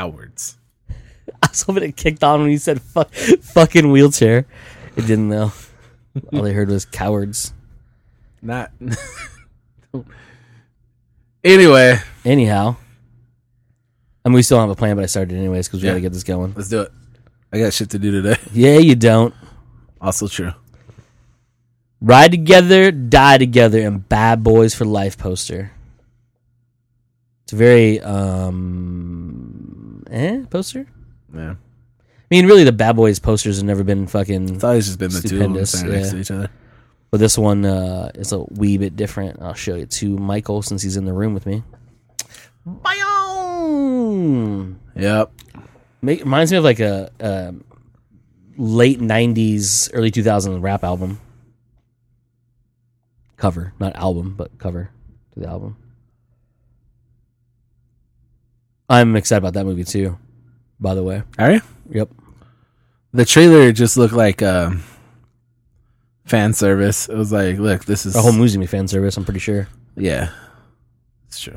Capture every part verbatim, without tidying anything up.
Cowards. I was hoping it kicked on when you said fuck, fucking wheelchair. It didn't though. All they heard was cowards. Not. Anyway. Anyhow. I mean, we still don't have a plan, but I started anyways because we Yeah. got to get this going. Let's do it. I got shit to do today. Yeah, you don't. Also true. Ride together, die together, and Bad Boys for Life poster. It's a very, um, eh, poster? Yeah. I mean, really, the Bad Boys posters have never been fucking It's always just been the stupendous, two of them standing next yeah. to each other. But this one uh, is a wee bit different. I'll show you to Michael since he's in the room with me. Bam! Yep. Make, reminds me of like a, a late nineties, early two thousands rap album. Cover, not album, but cover to the album. I'm excited about that movie too, by the way. Are you? Yep. The trailer just looked like um, fan service. It was like, look, this is... The whole movie's gonna be fan service, I'm pretty sure. Yeah. It's true.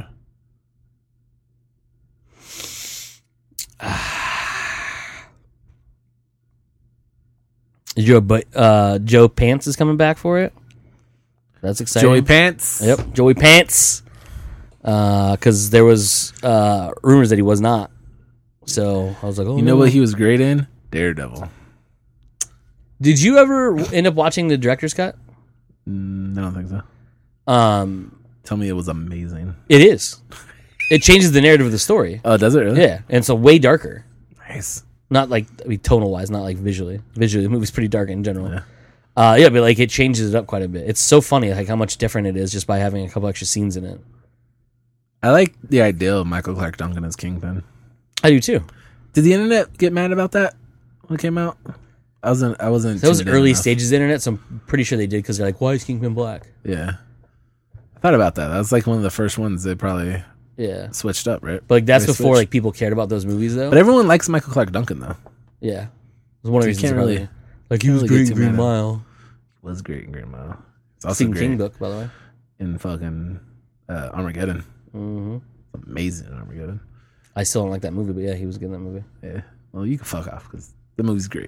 Joe, but uh, Joe Pants is coming back for it. That's exciting. Joey Pants? Yep, Joey Pants. Because uh, there was uh, rumors that he was not. So I was like, oh, You know no. what he was great in? Daredevil. Did you ever end up watching the director's cut? Mm, I don't think so. Um, Tell me it was amazing. it is. It changes the narrative of the story. Oh, does it really? Yeah, and it's a way darker. Nice. Not like, I mean, tonal wise, not like visually. Visually, the movie's pretty dark in general. Yeah. Uh, yeah, but like it changes it up quite a bit. It's so funny, like how much different it is just by having a couple extra scenes in it. I like the idea of Michael Clark Duncan as Kingpin. I do too. Did the internet get mad about that when it came out? I wasn't. I wasn't. That was tuned in early enough. stages of the internet, so I'm pretty sure they did because they're like, why is Kingpin black? Yeah, I thought about that. That was like one of the first ones they probably Yeah, switched up, right? but like that's They before switched. like people cared about those movies though. But everyone likes Michael Clark Duncan though. Yeah, it was one of the So reasons. you can't probably. really- like he can't was really great get in too Green mad at him. Mile. He was great in Green Mile. It's also Stephen great King book, by the way. in fucking uh, Armageddon. hmm Amazing in Armageddon. I still don't like that movie, but yeah, he was good in that movie. Yeah. Well, you can fuck off because the movie's great.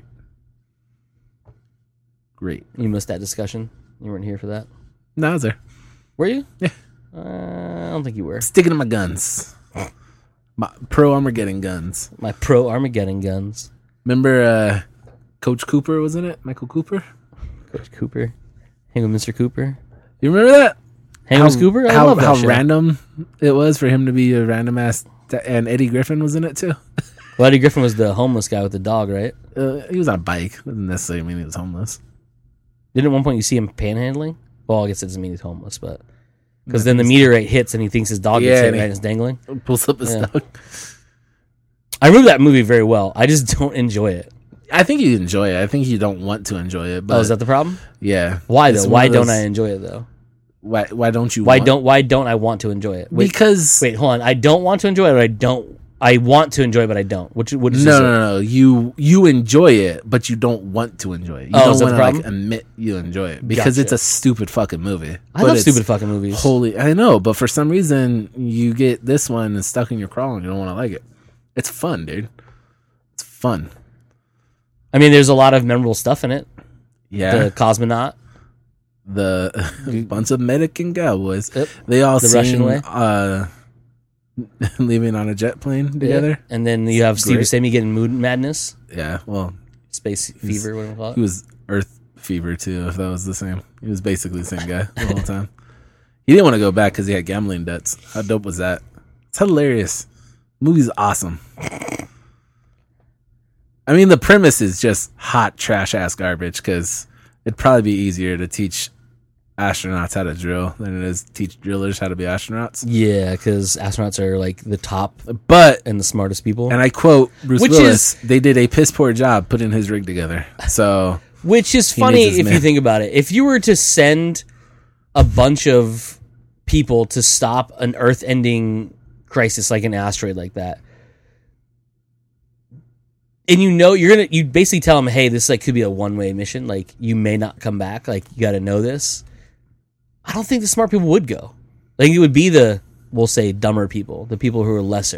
Great. You missed that discussion. You weren't here for that. No, I was there. Were you? Yeah. Uh, I don't think you were. Sticking to my guns. My pro Armageddon guns. My pro Armageddon guns. Remember uh, Coach Cooper was in it? Michael Cooper? Coach Cooper. Hang with Mister Cooper. You remember that? Hang with Cooper? I how, love that how show. random it was for him to be a random ass. And Eddie Griffin was in it too. Well, Eddie Griffin was the homeless guy with the dog, right? Uh, he was on a bike. Doesn't necessarily mean he was homeless. Didn't at one point you see him panhandling? Well, I guess it doesn't mean he's homeless, but... Because then the meteorite hits and he thinks his dog Yeah, gets hit and he- right and it's dangling. Pulls up his Yeah. dog. I remember that movie very well. I just don't enjoy it. I think you enjoy it. I think you don't want to enjoy it. But Oh, is that the problem? yeah. Why, It's though? one Why of don't those- I enjoy it, though? Why? Why don't you? Why want- don't Why don't I want to enjoy it? Wait, Because wait, hold on. I don't want to enjoy it, or I don't... I want to enjoy it, but I don't. Which, what is no, this? no, no, no. You you enjoy it, but you don't want to enjoy it. You Oh, don't is that the want to like problem? admit you enjoy it because it's Gotcha. a stupid fucking movie. I But love it's stupid fucking movies. Holy, I know, but for some reason you get this one and stuck in your crawl and you don't want to like it. It's fun, dude. It's fun. I mean, there's a lot of memorable stuff in it. Yeah. The cosmonaut. The bunch of medic and cowboys. Yep. They all The sing, Russian way. uh, leaving on a jet plane together. Yeah. And then you have Steve Great. Buscemi getting mood madness. Yeah. Well, Space fever, whatever you call he it. was Earth Fever too. If that was the same, he was basically the same guy the whole time. He didn't want to go back because he had gambling debts. How dope was that? It's hilarious. Movie's awesome. I mean, the premise is just hot trash ass garbage because it'd probably be easier to teach astronauts how to drill than it is to teach drillers how to be astronauts. Yeah, because astronauts are like the top But, and the smartest people. and I quote Bruce Which Willis, they did a piss poor job putting his rig together. So, Which is He funny needs his if you man. think about it. If you were to send a bunch of people to stop an Earth-ending crisis like an asteroid like that, and you know you're gonna, you basically tell them, "Hey, this like could be a one-way mission. Like you may not come back. Like you got to know this." I don't think the smart people would go. I think it would be the, we'll say, dumber people, the people who are lesser.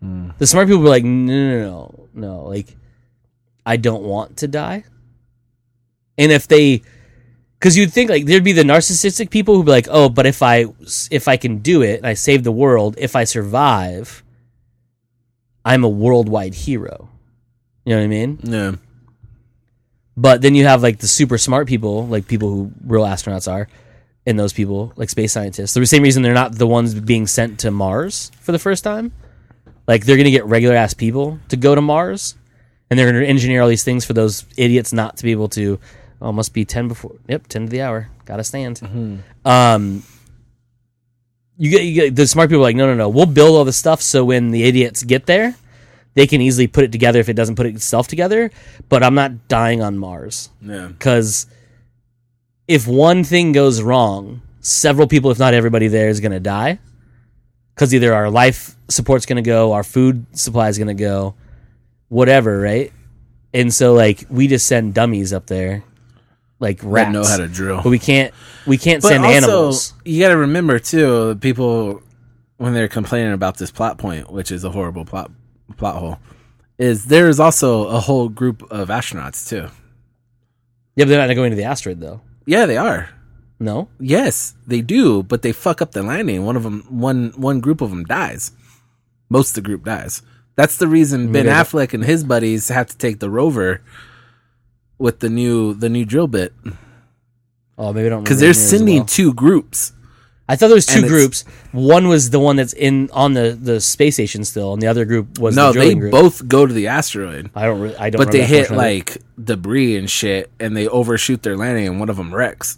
Mm. The smart people were like, no, no, no, no. Like, I don't want to die. And if they, because you'd think like there'd be the narcissistic people who'd be like, oh, but if I if I can do it and I save the world, if I survive, I'm a worldwide hero. You know what I mean? Yeah. But then you have like the super smart people, like people who real astronauts are, and those people like space scientists. The same reason they're not the ones being sent to Mars for the first time. Like they're gonna get regular ass people to go to Mars, and they're gonna engineer all these things for those idiots not to be able to. Oh, must be ten before. Yep, ten to the hour. Gotta stand. Mm-hmm. Um, you get, you get the smart people are like, no, no, no. We'll build all the stuff so when the idiots get there, they can easily put it together if it doesn't put itself together. But I'm not dying on Mars. Yeah. Because if one thing goes wrong, several people, if not everybody there, is gonna die. Because either our life support's gonna go, our food supply is gonna go, whatever, right? And so like we just send dummies up there. Like rats, That know how to drill. but we can't. We can't But send also, animals. you got to remember too, people when they're complaining about this plot point, which is a horrible plot plot hole, is there is also a whole group of astronauts too. Yeah, but they're not going to the asteroid though. Yeah, they are. No, Yes, they do, but they fuck up the landing. One of them, one one group of them dies. Most of the group dies. That's the reason Ben Maybe. Affleck and his buddies have to take the rover with the new the new drill bit oh maybe I don't because remember they're it near as sending well. two groups. I thought there was two and it's- groups. One was the one that's in on the, the space station still, and the other group was No, the they drilling group. both go to the asteroid. I don't. Re- I don't. But they remember that hit portion of it. like debris and shit, and they overshoot their landing, and one of them wrecks.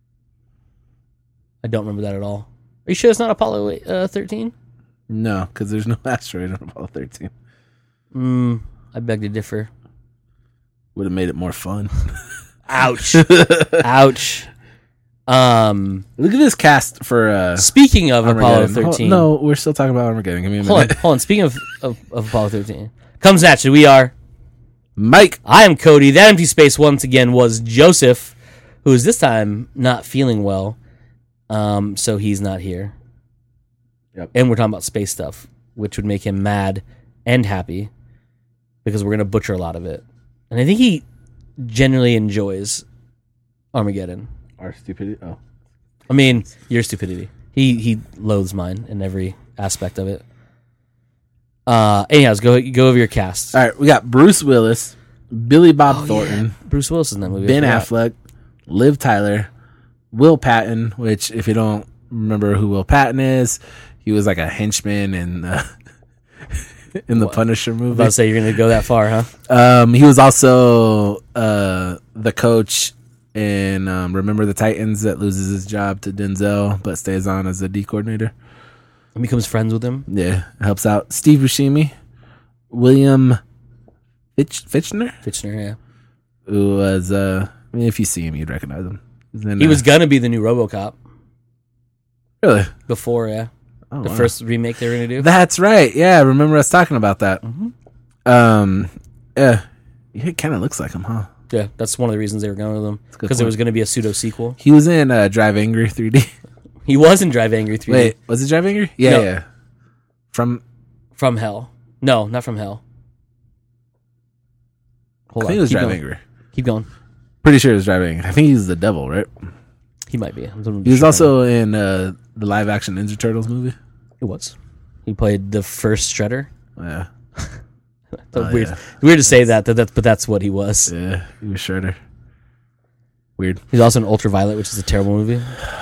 I don't remember that at all. Are you sure it's not Apollo uh, thirteen? No, because there's no asteroid on Apollo thirteen. Mm, I beg to differ. Would have made it more fun. Ouch! Ouch! Um, Look at this cast for uh, speaking of Apollo Armageddon. thirteen, Hold- no, we're still talking about Armageddon. Give me a hold on, minute. hold on. Speaking of, of, of Apollo thirteen, comes at you. We are. Mike. I am Cody. That empty space once again was Joseph, who is this time not feeling well, um, so he's not here. Yep. And we're talking about space stuff, which would make him mad and happy, because we're gonna butcher a lot of it. And I think he generally enjoys Armageddon. Our stupidity. Oh, I mean, your stupidity. He he loathes mine in every aspect of it. Uh, anyhows, go go over your cast. all right. We got Bruce Willis, Billy Bob Oh, Thornton, yeah. Bruce Willis is in that movie. I Ben forgot. Affleck, Liv Tyler, Will Patton. Which, if you don't remember who Will Patton is, he was like a henchman in uh, in the What? Punisher I was movie. about to say you're gonna go that far, huh? Um, he was also uh, the coach in um, Remember the Titans that loses his job to Denzel but stays on as a D coordinator. And becomes friends with him. Yeah, helps out. Steve Buscemi, William Fitch, Fitchner, Fitchner, yeah. who was, uh, I mean, if you see him, you'd recognize him. He's in, He uh, was gonna be the new RoboCop really? before, yeah. Oh, The wow. first remake they were gonna do. That's right. Yeah, I remember us talking about that. Mhm. Um, yeah, he kind of looks like him, huh? Yeah, that's one of the reasons they were going with him, a good because there point. was gonna be a pseudo sequel. He was in uh, Drive Angry three D. He was in Drive Angry three D. Wait, was it Drive Angry? Yeah, No. yeah. From From Hell. No, not from Hell. Hold I on. think it was keep Drive going. Angry. Keep going. Pretty sure it was Drive Angry. I think he's the devil, right? He might be. I'm He was also in uh, the live action Ninja Turtles movie. He was. He played the first Shredder. Yeah, So Oh, weird. yeah. Weird to say that, that, that, but that's what he was. yeah, he was Shredder. Weird. He's also in Ultraviolet, which is a terrible movie.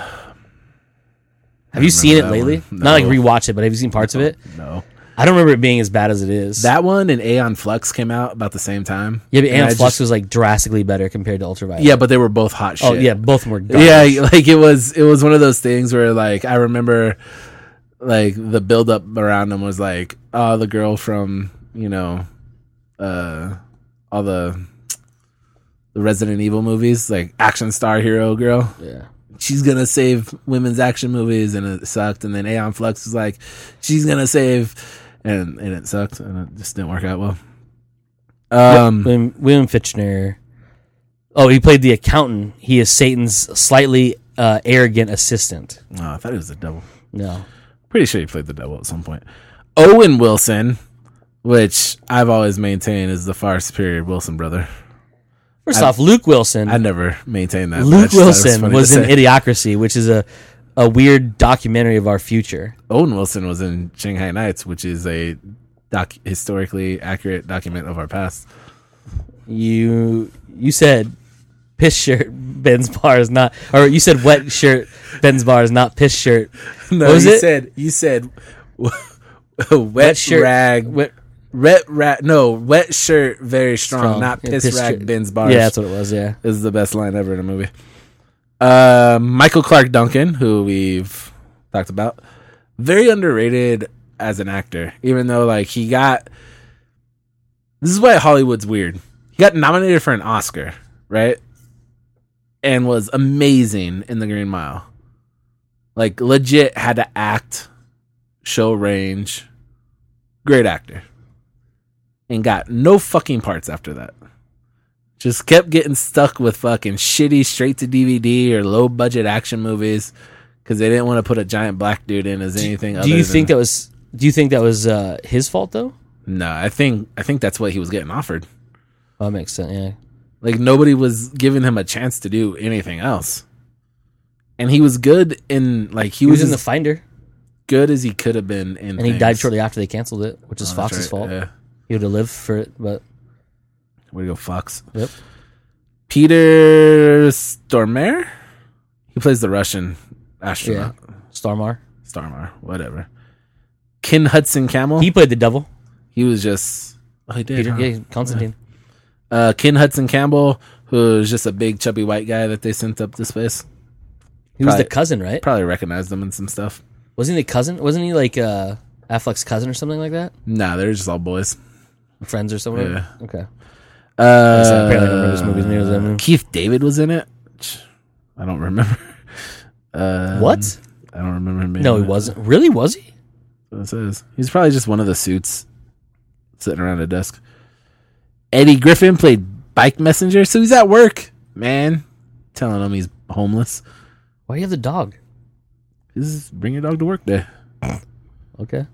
Have you seen it remember that lately? one. Not like No. rewatch it, but have you seen parts of it? No, I don't remember it being as bad as it is. that one and Aeon Flux came out about the same time. yeah, but And Aeon I Flux just- was like drastically better compared to Ultraviolet. Yeah, but they were both hot shit. Oh yeah, both of them were. Garbage. Yeah, like it was it was one of those things where like I remember like the build up around them was like, oh, the girl from, you know, uh all the the Resident Evil movies, like action star hero girl. yeah. She's gonna save women's action movies, and it sucked. And then Aeon Flux was like, she's gonna save, and and it sucked, and it just didn't work out well. Um, William, William Fitchner. Oh, he played the accountant. He is Satan's slightly uh, arrogant assistant. oh, I thought he was the devil. No, Pretty sure he played the devil at some point. Owen Wilson, which I've always maintained is the far superior Wilson brother. First I, off, Luke Wilson. I never maintained that. Luke Wilson was, was in Idiocracy, which is a, a weird documentary of our future. Owen Wilson was in Shanghai Nights, which is a doc, historically accurate document of our past. You you said piss shirt Ben's bar is not, or you said wet shirt Ben's bar is not piss shirt. No, what was you it? said you said wet, wet shirt rag. Wet, Wet rag, no, wet shirt, very strong, strong. not Yeah, piss, piss rag, shirt. Ben's bars. Yeah, that's what it was. Yeah, This is the best line ever in a movie. Uh, Michael Clark Duncan, who we've talked about, very underrated as an actor, even though like he got. This is why Hollywood's weird. He got nominated for an Oscar, right? And was amazing in The Green Mile. Like legit had to act, show range, great actor. And got no fucking parts after that. Just kept getting stuck with fucking shitty straight to D V D or low budget action movies because they didn't want to put a giant black dude in as anything. Do other you than, think that was? Do you think that was uh, his fault though? No, I think I think that's what he was getting offered. Oh, that makes sense. Yeah. Like nobody was giving him a chance to do anything else, and he was good in like he, He was was in as The Finder, good as he could have been in. and he things. died shortly after they canceled it, which is Oh, that's Fox's right, fault. Yeah. He would have lived for it, but Way to go, Fox. yep. Peter Stormare. He plays the Russian astronaut. Yeah. Starmar. Starmar, whatever. Ken Hudson Campbell. He He, played the devil. was just. Oh, he did. Peter, huh? yeah, Constantine. Uh, Ken Hudson Campbell, who is just a big chubby white guy that they sent up to space. He was Probably- the cousin, right? Probably recognized him in some stuff. Wasn't he the cousin? Wasn't he like uh, Affleck's cousin or something like that? Nah, they're just all boys. Friends or something? Yeah. Okay. Uh, apparently I don't remember this movie. Maybe it was that movie. Keith David was in it. I don't remember. Uh, What? I don't remember him being No, in he it. wasn't. Really? Was he? That's what it says. He's probably just one of the suits sitting around a desk. Eddie Griffin played Bike Messenger, so he's at work, man. Telling him he's homeless. Why do you have the dog? This is bring your dog to work day. Okay.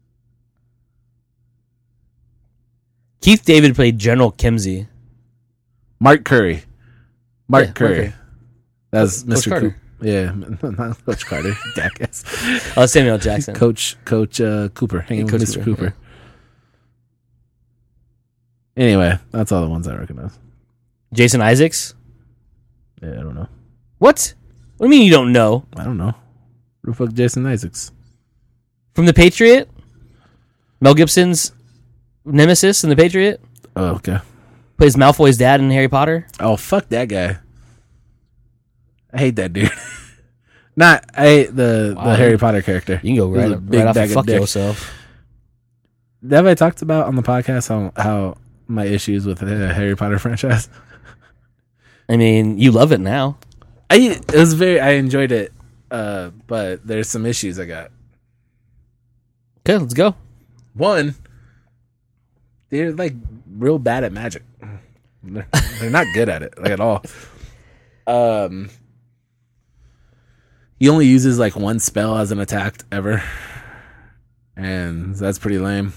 Keith David played General Kimsey. Mark Curry. Mark Yeah, Mark Curry. Curry. That's Coach Mister Carter. Coop. Yeah, not Coach Carter. Jackass. Oh, Samuel Jackson. Coach Coach uh, Cooper. Hanging with Coach Mister Cooper, Cooper. Anyway, that's all the ones I recognize. Jason Isaacs. Yeah, I don't know. What? What do you mean you don't know? I don't know. Who the fuck Jason Isaacs? From The Patriot? Mel Gibson's nemesis in The Patriot? Oh, okay. Plays Malfoy's dad in Harry Potter? Oh, fuck that guy. I hate that dude. Not, I hate the, Wow. the Harry Potter character. You can go He's right, a up, big right off bag and of fuck dick. yourself. Have I talked about on the podcast how, how my issues with the Harry Potter franchise? I mean, you love it now. I it was very I enjoyed it, uh, but there's some issues I got. Okay, let's go. One, they're like real bad at magic. They're, they're not good at it, like at all. Um, he only uses like one spell as an attack ever, and that's pretty lame.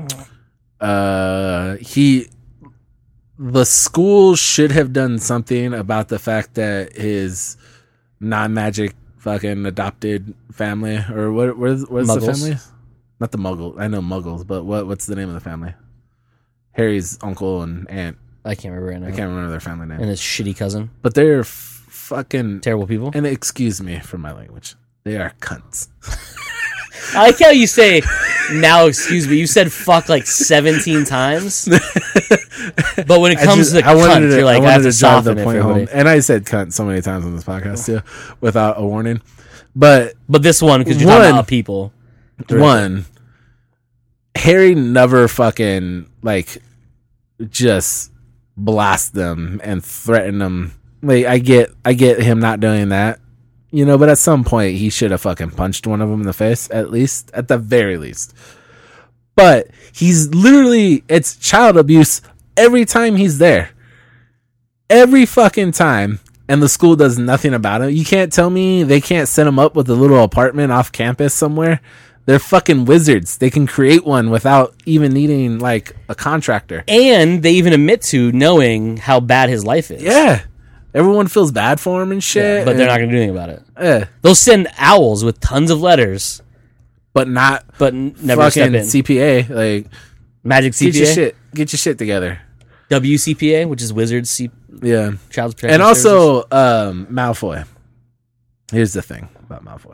Uh, he, the school should have done something about the fact that his non-magic fucking adopted family, or what? Where's what's the Muggles. family? Not the Muggle. I know Muggles, but what? What's the name of the family? Harry's uncle and aunt. I can't remember right now. I can't remember their family name. And his shitty cousin. But they're f- fucking Terrible people. and excuse me for my language. They are cunts. I like how you say, now excuse me, you said fuck like seventeen times. But when it I comes just- to I wanted cunt, to- you're like, I I have wanted to to drive soften the it point for home. everybody. And I said cunt so many times on this podcast too, without a warning. But But this one, because you're One- talking about people. one, Harry never fucking like just blast them and threaten them. Like I get, I get him not doing that, you know. But at some point, he should have fucking punched one of them in the face, at least, at the very least. But he's literally, it's child abuse every time he's there. Every fucking time. And the school does nothing about it. You can't tell me they can't set him up with a little apartment off campus somewhere They're fucking wizards. They can create one without even needing like a contractor. And they even admit to knowing how bad his life is. Yeah. Everyone feels bad for him and shit. Yeah, but and, they're not going to do anything about it. Yeah. They'll send owls with tons of letters, but not but n- never step fucking in. C P A. Like, Magic C get P your A, shit, get your shit together. W C P A, which is Wizards C- Yeah. Child Protection And also, Services. um, Malfoy. Here's the thing about Malfoy.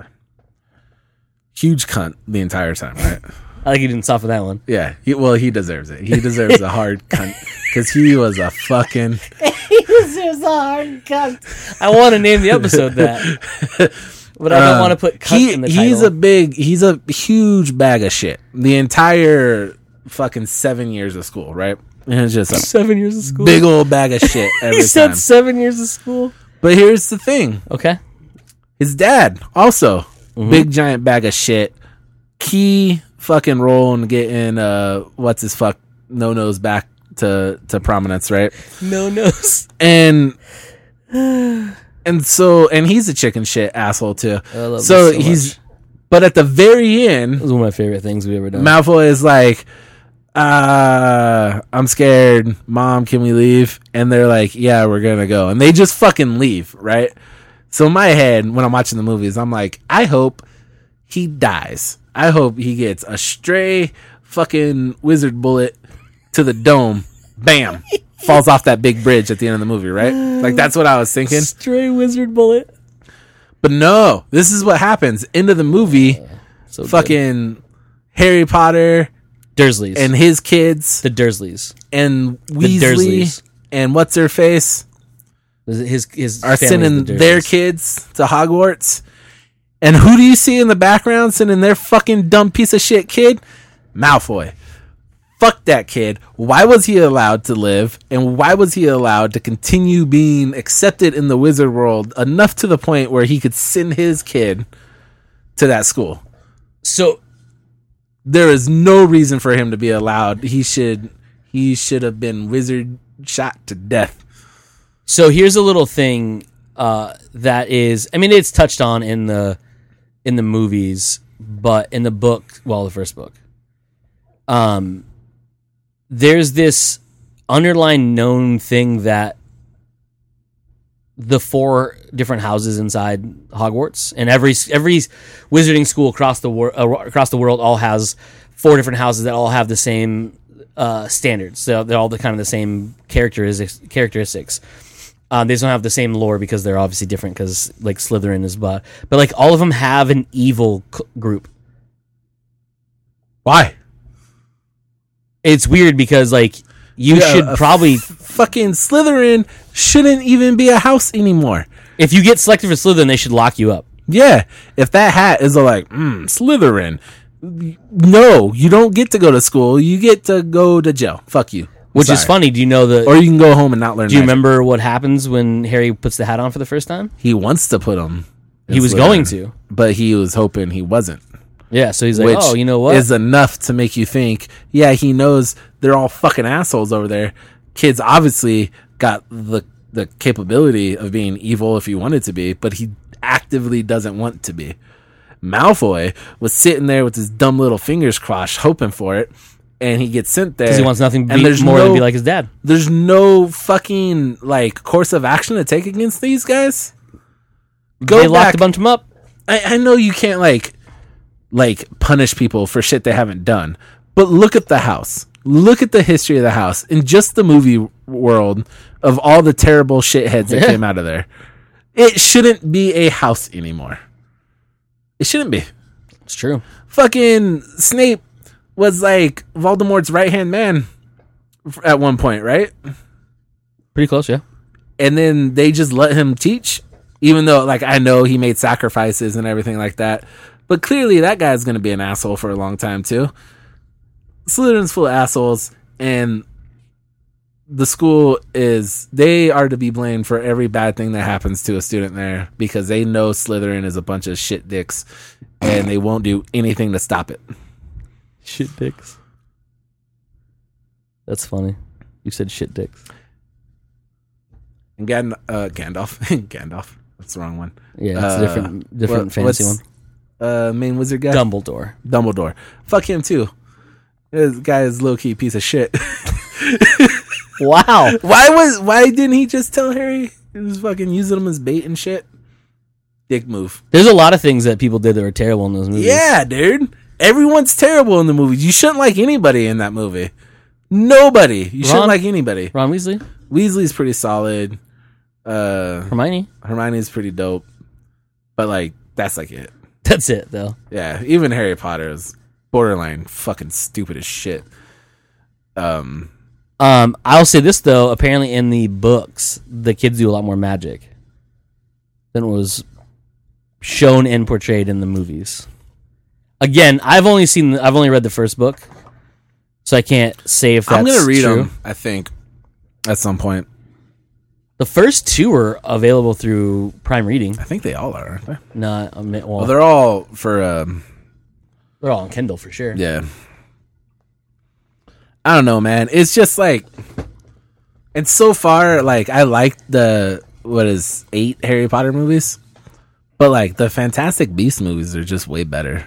Huge cunt the entire time, right? I think you didn't soften that one. Yeah. He, well, he deserves it. He deserves a hard cunt because he was a fucking. He deserves a hard cunt. I want to name the episode that, but I don't Um, want to put cunt he, in the he's title. a big, he's a huge bag of shit. The entire fucking seven years of school, right? And it's just a seven years of school. big old bag of shit every He said time. seven years of school. But here's the thing: Okay. his dad also Mhm. big giant bag of shit. Key fucking role in getting uh what's his fuck no nose back to to prominence, right? No nose. And and so and he's a chicken shit asshole too. I love So, this so he's much. but at the very end, This is one of my favorite things we've ever done. Malfoy is like, uh, I'm scared. Mom, can we leave? And they're like, yeah, we're going to go. And they just fucking leave, right? So in my head, when I'm watching the movies, I'm like, I hope he dies. I hope he gets a stray fucking wizard bullet to the dome. Bam. Falls off that big bridge at the end of the movie, right? Like, that's what I was thinking. Stray wizard bullet. But no, this is what happens. End of the movie, So good. fucking Harry Potter Dursleys. and his kids the Dursleys. and The Weasley Dursleys. and what's her face His his are family's sending the their Dursleys. kids to Hogwarts. And who do you see in the background sending their fucking dumb piece of shit kid? Malfoy. Fuck that kid. Why was he allowed to live? And why was he allowed to continue being accepted in the wizard world enough to the point where he could send his kid to that school? So There is no reason for him to be allowed. He should he should have been wizard shot to death. so here's a little thing uh, that is. I mean, it's touched on in the in the movies, but in the book, well, the first book, um, there's this underlying known thing that the four different houses inside Hogwarts and every every wizarding school across the wor- uh, across the world all has four different houses that all have the same uh, standards. So they're all the kind of the same characteristics. Characteristics. Um, they just don't have the same lore because they're obviously different. Because like Slytherin is, but but like all of them have an evil c- group. Why? It's weird because like you Yeah, should a probably f- fucking Slytherin shouldn't even be a house anymore. if you get selected for Slytherin, they should lock you up. Yeah, if that hat is like mm, Slytherin, no, you don't get to go to school. You get to go to jail. Fuck you. Which is Sorry. funny. Do you know the? Or you can go home and not learn. do you magic. remember what happens when Harry puts the hat on for the first time? He wants to put him. in He was Slytherin, going to. but he was hoping he wasn't. Yeah, so he's like, Which oh, you know what? is enough to make you think, yeah, he knows they're all fucking assholes over there. Kids obviously got the the capability of being evil if he wanted to be, but he actively doesn't want to be. Malfoy was sitting there with his dumb little fingers crossed, hoping for it, and he gets sent there Because he wants nothing and be, there's more no, than be like his dad. There's no fucking like course of action to take against these guys. Go They locked back. a bunch of them up. I, I know you can't like like punish people for shit they haven't done, but look at the house. Look at the history of the house in just the movie world of all the terrible shitheads that Yeah. came out of there. It shouldn't be a house anymore. It shouldn't be. It's true. Fucking Snape was like Voldemort's right hand man f- at one point, right? Pretty close, yeah. And then they just let him teach, even though, like, I know he made sacrifices and everything like that. But clearly, that guy's going to be an asshole for a long time, too. Slytherin's full of assholes, and the school is, they are to be blamed for every bad thing that happens to a student there because they know Slytherin is a bunch of shit dicks, and they won't do anything to stop it. Shit dicks. That's funny. You said shit dicks. And Gan- uh, Gandalf. Gandalf. That's the wrong one. Yeah, it's Uh, a different, different what- fantasy what's- one. uh, main wizard guy? Dumbledore. Dumbledore. Fuck him too. This guy is low key piece of shit. Wow. Why was why didn't he just tell Harry? He was fucking using him as bait and shit. Dick move. There's a lot of things that people did that were terrible in those movies. Yeah, dude. Everyone's terrible in the movies. You shouldn't like anybody in that movie. Nobody. You Ron, shouldn't like anybody. Ron Weasley? Weasley's pretty solid. Uh, Hermione? Hermione's pretty dope. But, like, that's like it. That's it, though. Yeah, even Harry Potter is borderline fucking stupid as shit. Um, Um, I'll say this, though. Apparently in the books, the kids do a lot more magic than was shown and portrayed in the movies. Again, I've only seen, I've only read the first book, so I can't say if that's I'm gonna read true. them, I think, at some point. The first two are available through Prime Reading. I think they all are, aren't they? No, I mean, well, Well, they're all for, um, they're all on Kindle for sure. yeah. I don't know, man. It's just like, and so far, like, I like the, what is, eight Harry Potter movies? But, like, the Fantastic Beasts movies are just way better.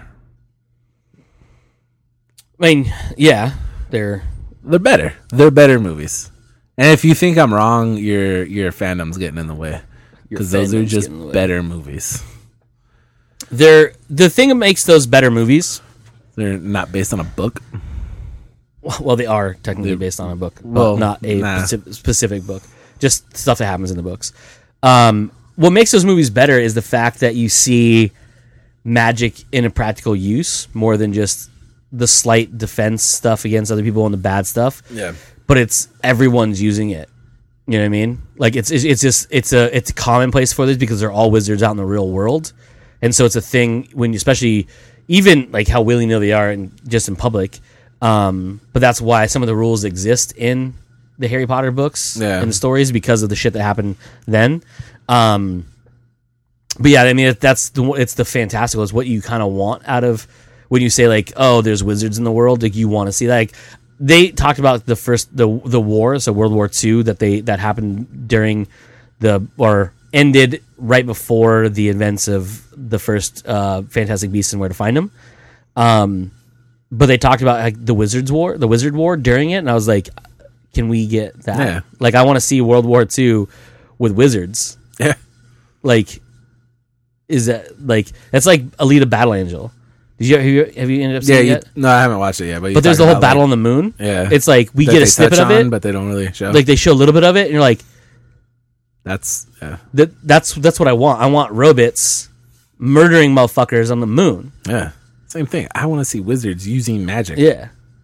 I mean, yeah, they're They're better. They're better movies. And if you think I'm wrong, your your fandom's getting in the way. Because those are fandom's just getting in the way. better movies. they're the thing that makes those better movies. They're not based on a book. Well, they are technically based on a book, but Well, not a nah. speci- specific book. Just stuff that happens in the books. Um, what makes those movies better is the fact that you see magic in a practical use more than just the slight defense stuff against other people and the bad stuff. Yeah. But it's everyone's using it. You know what I mean? Like it's it's, it's just it's a it's commonplace for this because they're all wizards out in the real world, and so it's a thing when you, especially even like how willy nilly they are and just in public. Um, but that's why some of the rules exist in the Harry Potter books Yeah. and the stories because of the shit that happened then. Um, but yeah, I mean that's the it's the fantastical. It's what you kind of want out of when you say like, oh, there's wizards in the world. Like you want to see like. They talked about the first the the war, so World War Two that they that happened during the or ended right before the events of the first uh, Fantastic Beasts and Where to Find Them. Um, but they talked about like the Wizards War, the Wizard War during it, and I was like, can we get that? Yeah. Like, I want to see World War Two with wizards. Yeah. Like, is that like that's like Alita Battle Angel? Did you have you, have you ended up Yeah, seeing you, it? no, I haven't watched it yet. But, But there's the whole battle on the moon. Yeah. It's like we that get they a snippet touch of on, it, but they don't really show. like they show a little bit of it, and you're like, that's yeah, that that's that's what I want. I want robots murdering motherfuckers on the moon. yeah. Same thing. I want to see wizards using magic. Yeah.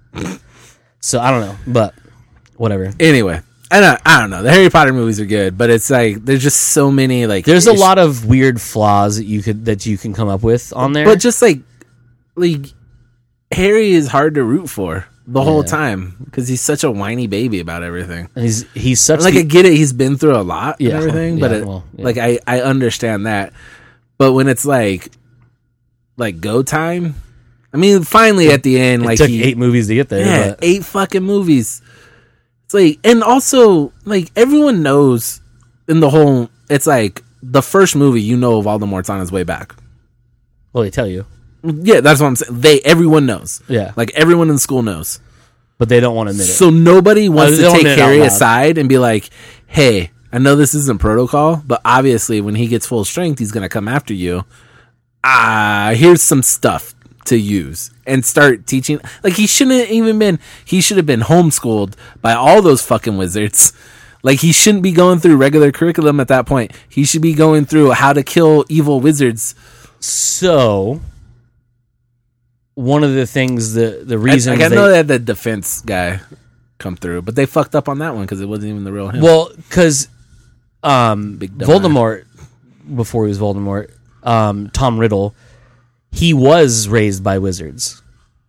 So I don't know, but whatever. Anyway, I don't. I don't know. The Harry Potter movies are good, but it's like there's just so many like. There's a ish- lot of weird flaws that you could that you can come up with on there. but just like, like Harry is hard to root for the whole Yeah. time because he's such a whiny baby about everything. And he's he's such Like the- I get it, he's been through a lot Yeah, and everything, but yeah, it, well, yeah. like I I understand that. But when it's like, like go time, I mean, finally at the end, it like took he, eight movies to get there. yeah, but eight fucking movies. It's like, and also like everyone knows in the whole, it's like the first movie, you know, Voldemort's on his way back. well, they tell you, Yeah, that's what I'm saying. They everyone knows. yeah, Like everyone in school knows. but they don't want to admit it. So nobody wants they to don't take admit it out Harry loud. aside and be like, "Hey, I know this isn't protocol, but obviously when he gets full strength, he's going to come after you. Ah, here's some stuff to use." And start teaching. Like he shouldn't have even been, he should have been homeschooled by all those fucking wizards. Like he shouldn't be going through regular curriculum at that point. He should be going through how to kill evil wizards. So one of the things, the the I, reasons like, I they, know they had the defense guy come through, but they fucked up on that one because it wasn't even the real him. well, because um, Big dumb Voldemort, before he was Voldemort, um, Tom Riddle, he was raised by wizards.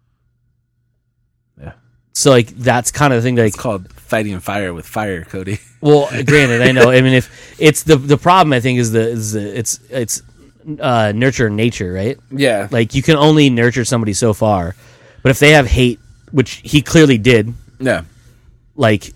Yeah. So like that's kind of the thing that like, It's called fighting fire with fire, Cody. well, granted, I know. I mean, if it's the the problem, I think is the is the, it's it's uh, nurture nature, right? Yeah. Like you can only nurture somebody so far, but if they have hate, which he clearly did, Yeah. like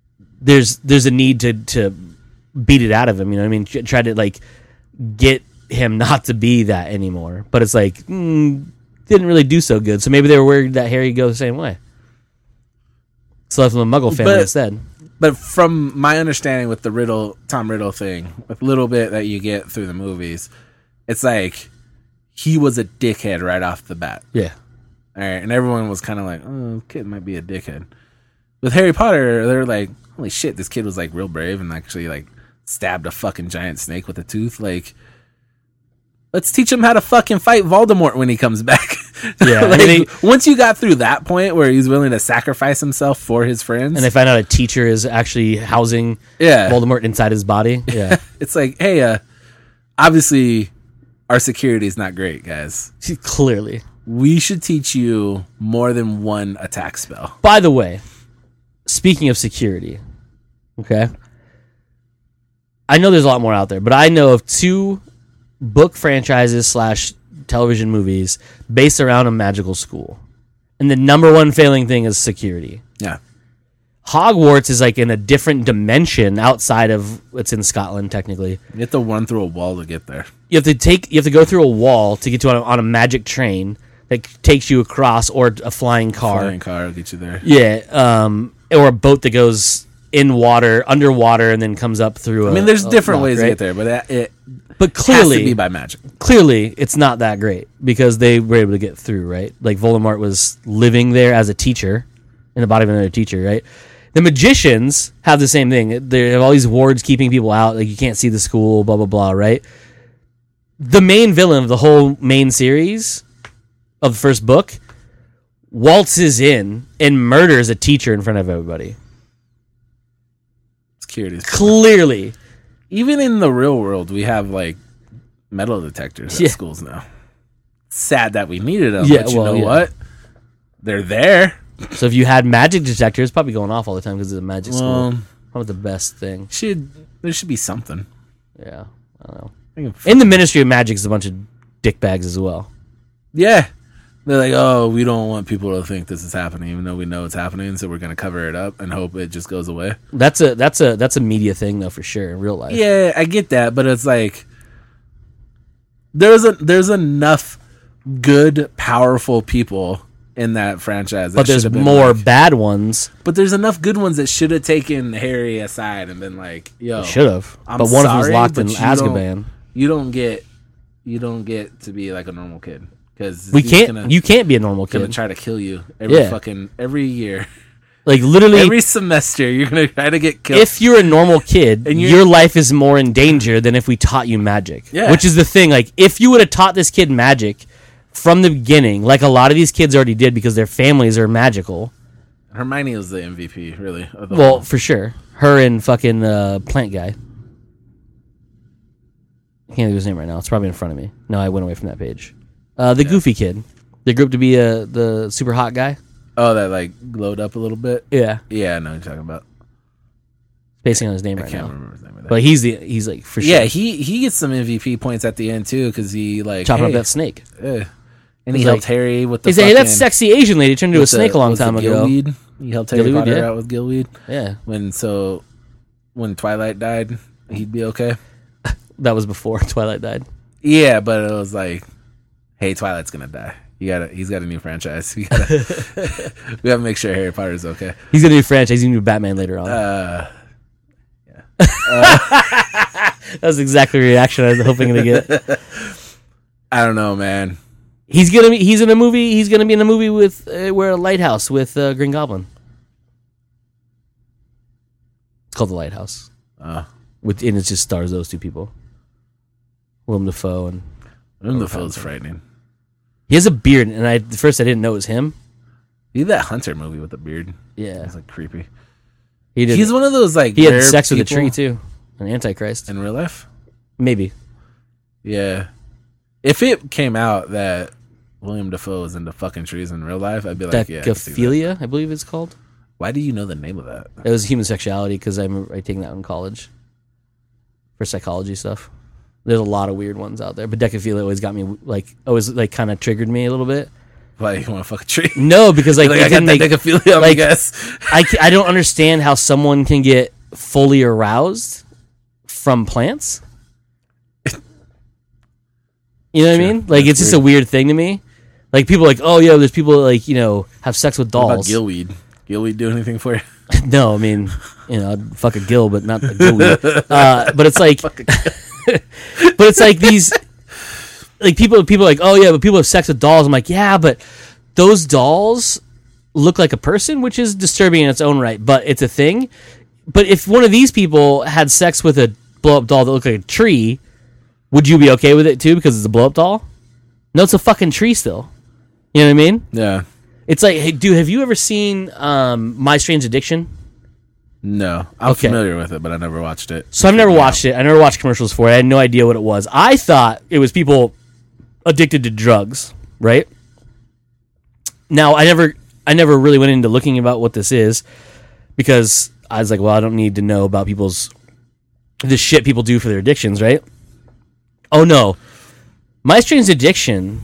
there's there's a need to to beat it out of him. You know what I mean? Try to like get him not to be that anymore. But it's like, mm, didn't really do so good. So maybe they were worried that Harry go the same way. So left him a Muggle family But- instead. But from my understanding with the Riddle, Tom Riddle thing, with a little bit that you get through the movies, it's like he was a dickhead right off the bat. Yeah. All right, and everyone was kind of like, "Oh, kid might be a dickhead." With Harry Potter, they're like, "Holy shit, this kid was like real brave and actually like stabbed a fucking giant snake with a tooth." Like, let's teach him how to fucking fight Voldemort when he comes back. Yeah, like, and they- once you got through that point where he's willing to sacrifice himself for his friends, And they find out a teacher is actually housing yeah, Voldemort inside his body. Yeah. it's like, hey, uh, obviously our security is not great, guys. Clearly. We should teach you more than one attack spell. By the way, speaking of security, okay, I know there's a lot more out there, but I know of two book franchises slash television movies based around a magical school. And the number one failing thing is security. Yeah. Hogwarts is like in a different dimension outside of it's in Scotland technically. You have to run through a wall to get there. You have to take you have to go through a wall to get to on a, on a magic train that takes you across, or a flying car. Flying car will get you there. Yeah, um, or a boat that goes in water, underwater, and then comes up through. I mean, there's different ways to get there, but it, it But has clearly, to be by magic. clearly, it's not that great because they were able to get through. Right, like Voldemort was living there as a teacher in the body of another teacher. Right, the magicians have the same thing. They have all these wards keeping people out. Like you can't see the school. Blah blah blah. Right. The main villain of the whole main series of the first book waltzes in and murders a teacher in front of everybody. Security. Clearly. Even in the real world, we have like metal detectors at Yeah. schools now. Sad that we needed them, Yeah, but you well, know yeah. what? They're there. So if you had magic detectors, probably going off all the time because it's a magic school. Well, Probably the best thing. should there should be something. Yeah, I don't know. I can f- In the Ministry of Magic is a bunch of dickbags as well. yeah, they're like, oh, we don't want people to think this is happening, even though we know it's happening. So we're gonna cover it up and hope it just goes away. That's a that's a that's a media thing though for sure in real life. Yeah, I get that, but it's like there's a there's enough good, powerful people in that franchise. That But there's should have been more like- bad ones. but there's enough good ones that should have taken Harry aside and been like, "Yo, Should have. I'm But one of them was sorry, locked but in you Azkaban. you don't get you don't get to be like a normal kid because We can't. You can't be a normal gonna kid. try to kill you every Yeah. fucking every year, Like literally, every semester. You're gonna try to get killed. if you're a normal kid, And you're- your life is more in danger than if we taught you magic. Yeah. Which is the thing. Like, if you would have taught this kid magic from the beginning, like a lot of these kids already did because their families are magical. Hermione was the M V P, really. Of the Well, whole- for sure. Her and fucking uh, plant guy. I can't think of his name right now. It's probably in front of me. No, I went away from that page. Uh, the goofy kid. They grew up to be uh, the super hot guy. oh, that like glowed up a little bit. Yeah. Yeah, I know what you're talking about. Spacing on his name I right can't now. remember his name. Of that. But he's the he's like for sure. yeah, he he gets some M V P points at the end too because he like chopping hey, up that snake. eh. and he He's helped like- Harry with the. He said, "Hey, that fucking- sexy Asian lady turned into a with the- snake a long was the time ago." Gilweed. He helped Harry Gilweed, Potter yeah. out with Gilweed. Yeah, When so when Twilight died, he'd be okay. that was before Twilight died. Yeah, but it was like, hey, Twilight's gonna die. You gotta, he's got a new franchise. We gotta, we gotta make sure Harry Potter's okay. He's gonna do franchise. He's gonna do Batman later on. Uh, That's exactly the reaction I was hoping to get. I don't know, man. He's gonna be. He's in a movie. He's gonna be in a movie with uh, where a lighthouse with uh, Green Goblin. It's called The Lighthouse. Uh, With and it just stars those two people, Willem Dafoe, and Willem Dafoe's frightening. he has a beard. And I at first I didn't know it was him. He did that Hunter movie with the beard. Yeah, It's like creepy. he did. He's one of those like he had rare sex with a people tree too, an Antichrist. in real life. Maybe. Yeah, if it came out that William Dafoe is into fucking trees in real life, I'd be like, yeah. I can see that. Decaphilia, I believe it's called. Why do you know the name of that? It was human sexuality because I remember I taking that in college for psychology stuff. There's a lot of weird ones out there, but decaphilia always got me like always like kind of triggered me a little bit. Why you want to fuck a tree? No, because like, Like, it I got didn't that make- decaphilia, I like, guess. I, ca- I don't understand how someone can get fully aroused from plants. You know what Sure. I mean? Like, That's it's just a weird. weird thing to me. Like, people are like, oh, yeah, there's people that, like, you know, have sex with What about dolls. gillweed? Gillweed do anything for you? No, I mean, you know, I'd fuck a gill, but not a gillweed. Uh, but it's like, but it's like these, like people, people are like, oh yeah, but people have sex with dolls. I'm like, yeah, but those dolls look like a person, which is disturbing in its own right, but it's a thing. But if one of these people had sex with a blow up doll that looked like a tree, would you be okay with it too because it's a blow up doll? No, it's a fucking tree still. You know what I mean? Yeah. It's like, hey, dude, have you ever seen um, My Strange Addiction? No. I'm Okay. familiar with it, but I never watched it. So I've never watched it. I never watched commercials for it. I had no idea what it was. I thought it was people addicted to drugs, right? Now I never, I never really went into looking about what this is because I was like, well, I don't need to know about people's the shit people do for their addictions, right? Oh no, My Strange Addiction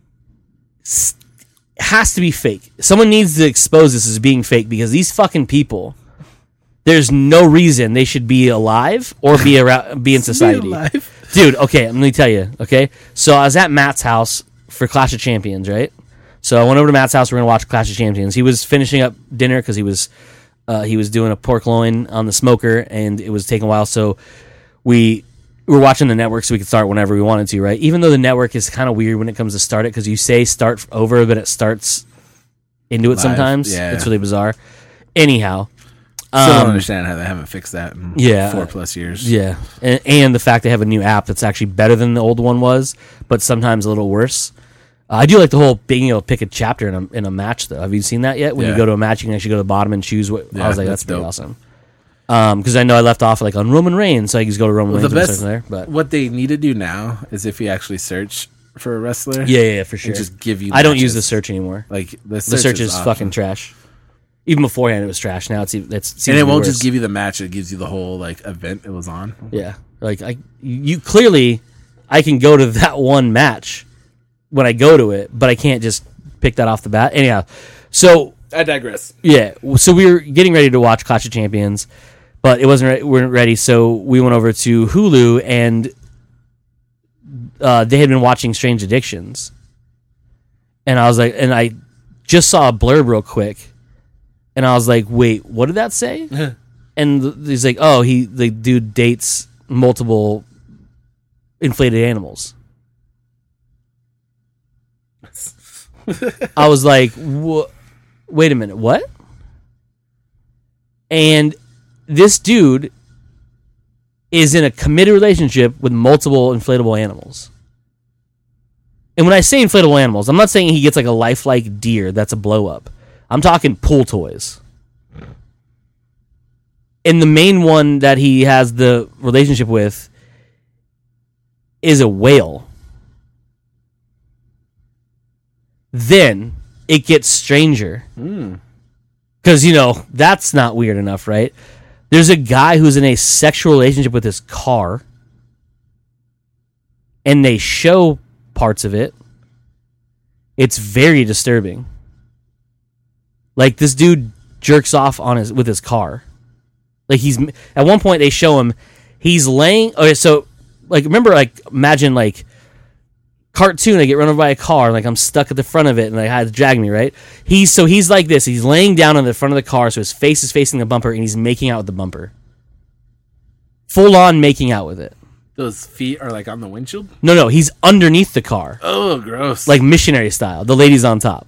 s- has to be fake. Someone needs to expose this as being fake because these fucking people. There's no reason they should be alive or be around, be in society. alive? Dude, okay, let me tell you, okay? So I was at Matt's house for Clash of Champions, right? So I went over to Matt's house, we're going to watch Clash of Champions. He was finishing up dinner because he was uh, he was doing a pork loin on the smoker, and it was taking a while, so we were watching the network so we could start whenever we wanted to, right? Even though the network is kind of weird when it comes to start it because you say start over, but it starts into it Live, sometimes. yeah. It's really bizarre. Anyhow. Still don't Um, understand how they haven't fixed that in yeah. four plus years. Yeah, and, and the fact they have a new app that's actually better than the old one was, but sometimes a little worse. Uh, I do like the whole being able to pick a chapter in a in a match, though. Have you seen that yet? When Yeah. you go to a match, you can actually go to the bottom and choose what. I Yeah, was like, that's, that's pretty dope. awesome. Because I know I left off like on Roman Reigns, so I can just go to Roman Well, Reigns the and best, start from there. But what they need to do now is if you actually search for a wrestler, yeah, yeah, yeah, for sure. and just give you. I don't use matches. the search anymore. Like the search, The search is awesome. fucking trash. Even beforehand, it was trash. Now it's e- it's seems and it to be won't worse. just give you the match; it gives you the whole like event it was on. Yeah, like I, you clearly, I can go to that one match when I go to it, but I can't just pick that off the bat. Anyhow, so I digress. yeah, so we were getting ready to watch Clash of Champions, but it wasn't re- we weren't ready, so we went over to Hulu and uh, they had been watching Strange Addictions, and I was like, and I just saw a blurb real quick, and I was like, wait, what did that say? And th- he's like, oh, he the dude dates multiple inflated animals. I was like, Wha- wait a minute, what? And this dude is in a committed relationship with multiple inflatable animals. And when I say inflatable animals, I'm not saying he gets like a lifelike deer that's a blow up. I'm talking pool toys. And the main one that he has the relationship with is a whale. Then it gets stranger. Because, you know, that's not weird enough, right? There's a guy who's in a sexual relationship with his car. And they show parts of it. It's very disturbing. Like, this dude jerks off on his with his car. Like, he's at one point they show him he's laying. Okay, so like remember, like imagine like cartoon. I get run over by a car, and like I'm stuck at the front of it, and like had to drag me. Right? He's so he's like this. He's laying down on the front of the car, so his face is facing the bumper, and he's making out with the bumper. Full on making out with it. Those feet are like on the windshield. No, no, he's underneath the car, Oh, gross! like missionary style. The lady's on top.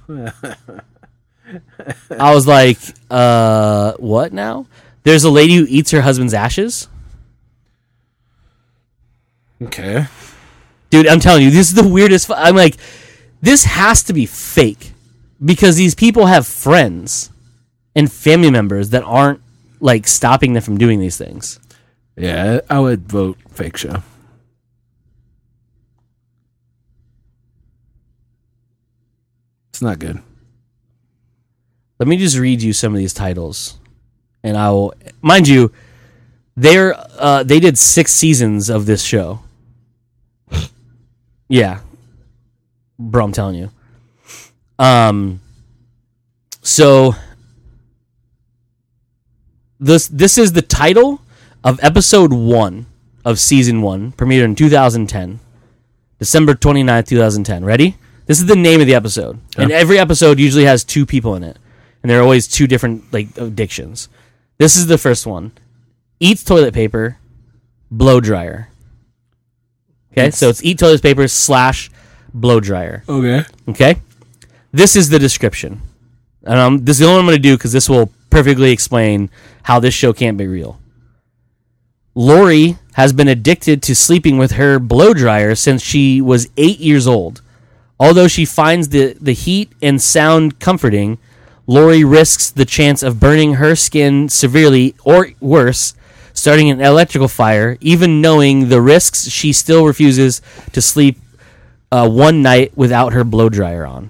I was like, uh, what now? There's a lady who eats her husband's ashes. okay. Dude, I'm telling you, this is the weirdest. Fu- I'm like, this has to be fake because these people have friends and family members that aren't like stopping them from doing these things. Yeah, I would vote fake show. It's not good. Let me just read you some of these titles, and I will, mind you, they're uh, they did six seasons of this show. Yeah, bro, I'm telling you. Um, so this this is the title of episode one of season one, premiered in two thousand ten. December twenty-ninth, twenty ten. Ready? This is the name of the episode. Yeah. And every episode usually has two people in it. And there are always two different like addictions. This is the first one. Eats toilet paper, blow dryer. Okay, it's, so it's eat toilet paper slash blow dryer. Okay. Okay? This is the description. And um, this is the only one I'm going to do because this will perfectly explain how this show can't be real. Lori has been addicted to sleeping with her blow dryer since she was eight years old. Although she finds the, the heat and sound comforting, Lori risks the chance of burning her skin severely or worse, starting an electrical fire. Even knowing the risks, she still refuses to sleep uh, one night without her blow dryer on.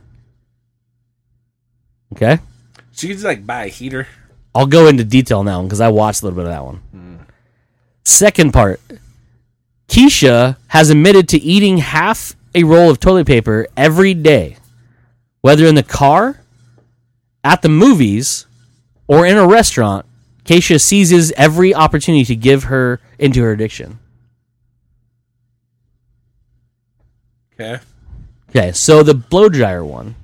Okay? She could just like buy a heater. I'll go into detail now because I watched a little bit of that one. Mm. Second part. Keisha has admitted to eating half a roll of toilet paper every day, whether in the car, at the movies, or in a restaurant. Keisha seizes every opportunity to give her into her addiction. Okay. Okay, so the blow dryer one.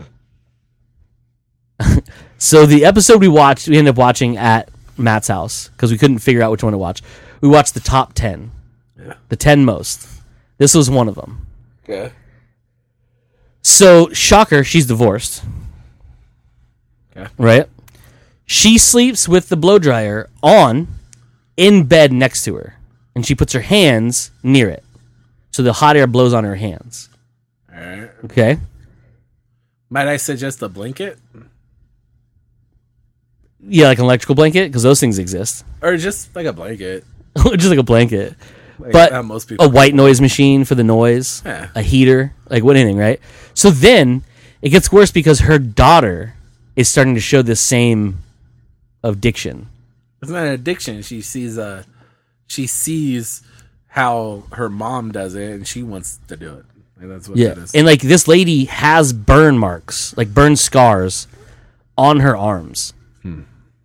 So the episode we watched, we ended up watching at Matt's house because we couldn't figure out which one to watch. We watched the top ten. Yeah. The ten most. This was one of them. Okay. So, shocker, she's divorced. Okay. Right? She sleeps with the blow dryer on, in bed next to her. And she puts her hands near it. So the hot air blows on her hands. All right. Okay? Might I suggest a blanket? Yeah, like an electrical blanket, because those things exist. Or just like a blanket. Just like a blanket. Like, but most people a white noise machine for the noise. Yeah. A heater. Like what anything, right? So then it gets worse because her daughter is starting to show this same addiction. It's not an addiction. She sees uh she sees how her mom does it and she wants to do it. Like that's what yeah. that is. And like this lady has burn marks, like burn scars on her arms. Hmm.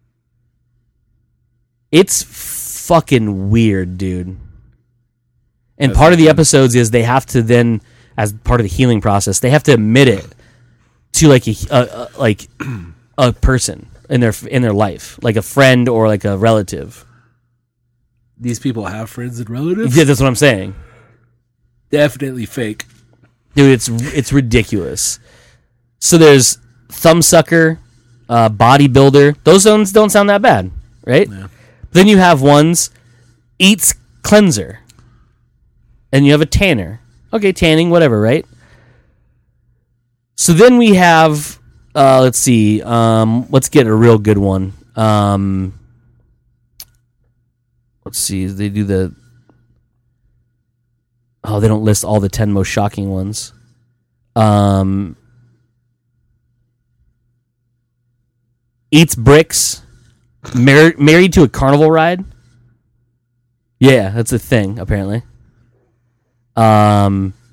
It's fucking weird, dude. And That's part of the episodes is they have to then, as part of the healing process, they have to admit it to like a, a, a like a person in their in their life, like a friend or like a relative. These people have friends and relatives? Yeah, that's what I'm saying. Definitely fake, dude. It's it's ridiculous. So there's thumbsucker, uh, bodybuilder. Those ones don't sound that bad, right? Yeah. Then you have ones eats cleanser. And you have a tanner. Okay, tanning, whatever, right? So then we have, uh, let's see, um, let's get a real good one. Um, let's see, they do the, oh, they don't list all the ten most shocking ones. Um, eats bricks, mar- married to a carnival ride. Yeah, that's a thing, apparently. Um.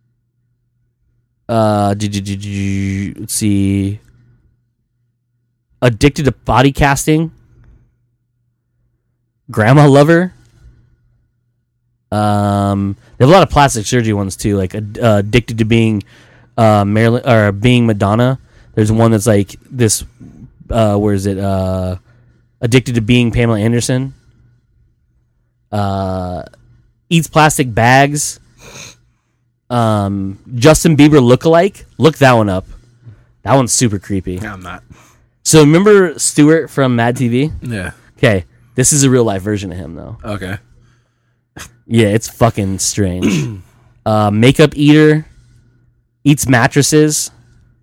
Uh. Let's see. Addicted to body casting. Grandma lover. Um. They have a lot of plastic surgery ones too, like uh, addicted to being, uh, Marilyn or being Madonna. There's one that's like this. Uh, where is it? Uh, addicted to being Pamela Anderson. Uh, eats plastic bags. Um, Justin Bieber lookalike. Look that one up. That one's super creepy. No, I'm not. So remember Stewart from Mad T V? Yeah. Okay, this is a real life version of him though. Okay. Yeah, it's fucking strange. uh, makeup eater. Eats mattresses.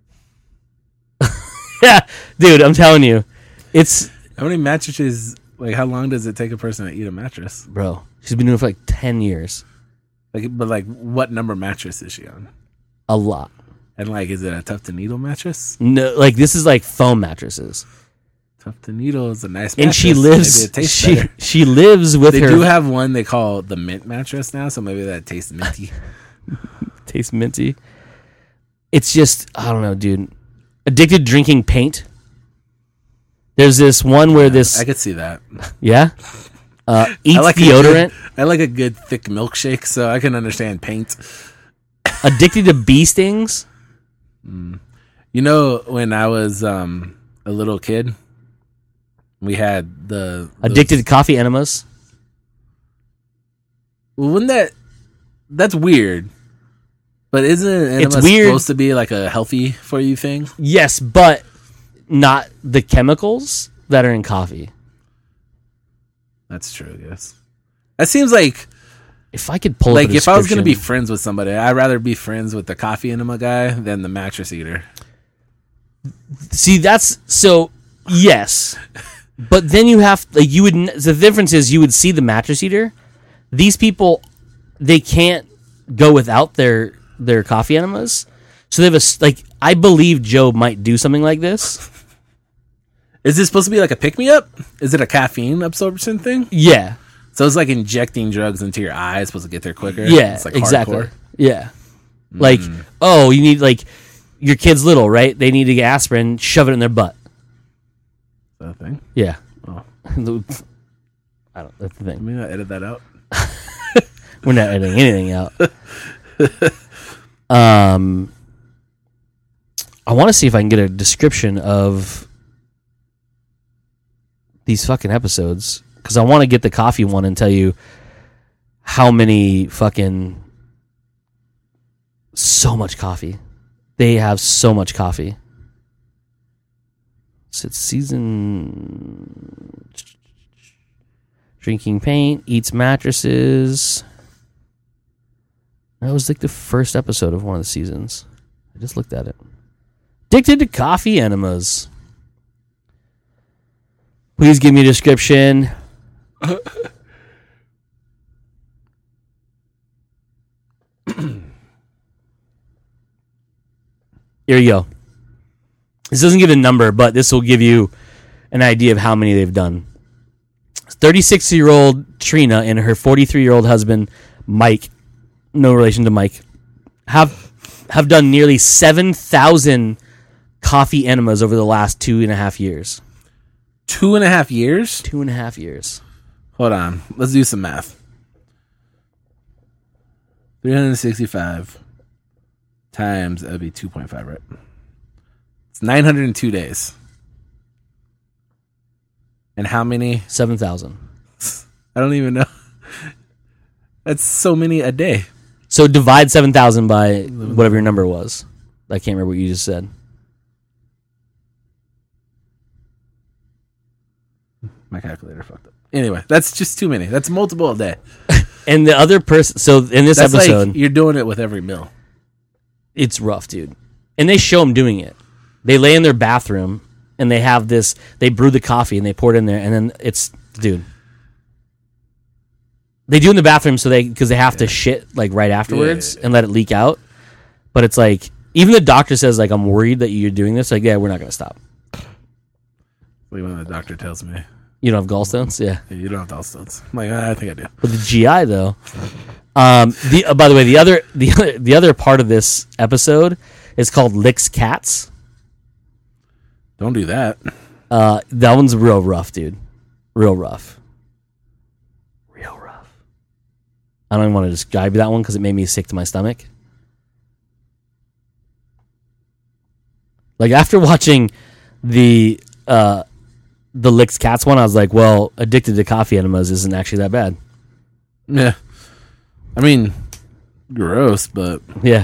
Yeah, dude, I'm telling you, it's. How many mattresses? Like, how long does it take a person to eat a mattress? Bro, she's been doing it for like ten years. Like, but like, what number mattress is she on? A lot. And like, is it a tough to needle mattress? No, like this is like foam mattresses. Tough to needle is a nice mattress. And she lives. Maybe it tastes she better. she lives with they her. They do have one they call the mint mattress now, so maybe that tastes minty. Tastes minty. It's just I don't know, dude. Addicted to drinking paint. There's this one where yeah, this. I could see that. Yeah. Uh, eats I like deodorant. Good, I like a good thick milkshake, so I can understand paint. Addicted to bee stings. You know, when I was um, a little kid, we had the... Addicted those, to coffee enemas. Well, wouldn't that... That's weird. But isn't an enema It's weird. supposed to be like a healthy for you thing? Yes, but not the chemicals that are in coffee. That's true, I guess. That seems like... If I could pull Like, up a if I was going to be description- friends with somebody, I'd rather be friends with the coffee enema guy than the mattress eater. See, that's so yes, but then you have like you would. The difference is you would see the mattress eater. These people, they can't go without their their coffee enemas, so they have a s- like. I believe Joe might do something like this. Is this supposed to be like a pick-me-up? Is it a caffeine absorption thing? Yeah, So it's like injecting drugs into your eyes, supposed to get there quicker? yeah, It's like exactly. hardcore? Yeah, like oh, you need like your kid's little, right? They need to get aspirin, shove it in their butt. Is that a thing? Yeah, Oh. I don't. That's the Let thing. me not edit that out. We're not editing anything out. Um, I want to see if I can get a description of these fucking episodes because I want to get the coffee one and tell you how many fucking so much coffee they have. So much coffee. So it's season drinking paint, eats mattresses. That was like the first episode of one of the seasons. I just looked at it. Addicted to coffee enemas. Please give me a description. Here you go. This doesn't give a number, but this will give you an idea of how many they've done. thirty-six-year-old Trina and her forty-three-year-old husband, Mike, no relation to Mike, have have done nearly seven thousand coffee enemas over the last two and a half years. Two and a half years? Two and a half years. Hold on. Let's do some math. three hundred sixty-five times, that'd be two point five, right? It's nine hundred two days. And how many? seven thousand. I don't even know. That's so many a day. So divide seven thousand by whatever your number was. I can't remember what you just said. My calculator fucked up. Anyway, that's just too many. That's multiple a day. And the other person, so in this That's episode, like you're doing it with every meal. it's rough, dude. And they show them doing it. They lay in their bathroom and they have this, they brew the coffee and they pour it in there and then it's, dude. They do in the bathroom so they, because they have yeah. to shit like right afterwards yeah, yeah, yeah. and let it leak out. But it's like, even the doctor says like, I'm worried that you're doing this. Like, yeah, we're not going to stop. When the doctor tells me. You don't have gallstones? Yeah. yeah you don't have gallstones. I'm like, I think I do. With the G I though. Um, the uh, by the way, the other the other the other part of this episode is called Licks Cats. Don't do that. Uh, that one's real rough, dude. Real rough. Real rough. I don't even want to describe that one because it made me sick to my stomach. Like after watching the uh, the Licks Cats one, I was like, well, addicted to coffee enemas isn't actually that bad. Yeah. I mean, gross, but... Yeah.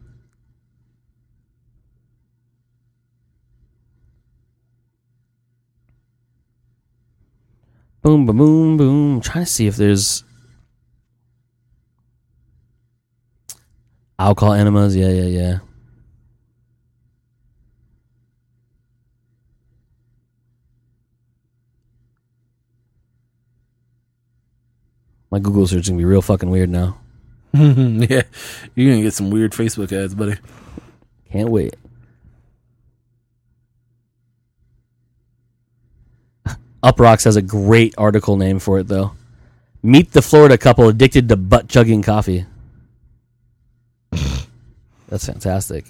Boom, boom, boom, boom. I'm trying to see if there's... alcohol enemas. Yeah, yeah, yeah. My Google search is going to be real fucking weird now. Yeah. You're going to get some weird Facebook ads, buddy. Can't wait. Uprocks has a great article name for it, though. Meet the Florida couple addicted to butt-chugging coffee. That's fantastic.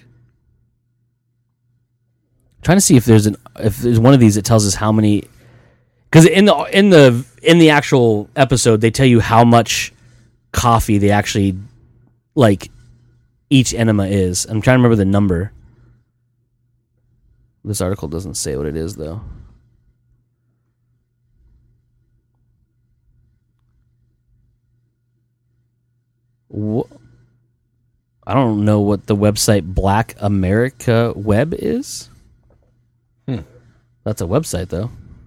I'm trying to see if there's an if there's one of these that tells us how many... Because in the in the in the actual episode, they tell you how much coffee they actually like each enema is. I'm trying to remember the number. This article doesn't say what it is, though. What? I don't know what the website Black America Web is. Hmm. That's a website, though.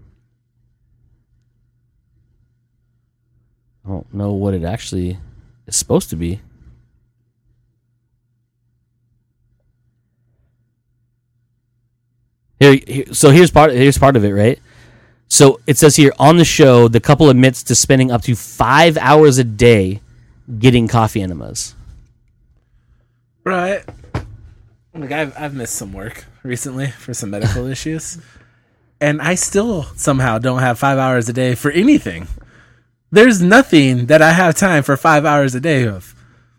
I don't know what it actually is supposed to be. Here, here, so here's part. Here's part of it, right? So it says here on the show, the couple admits to spending up to five hours a day getting coffee enemas. Right. Like I've I've missed some work recently for some medical issues, and I still somehow don't have five hours a day for anything. There's nothing that I have time for five hours a day of.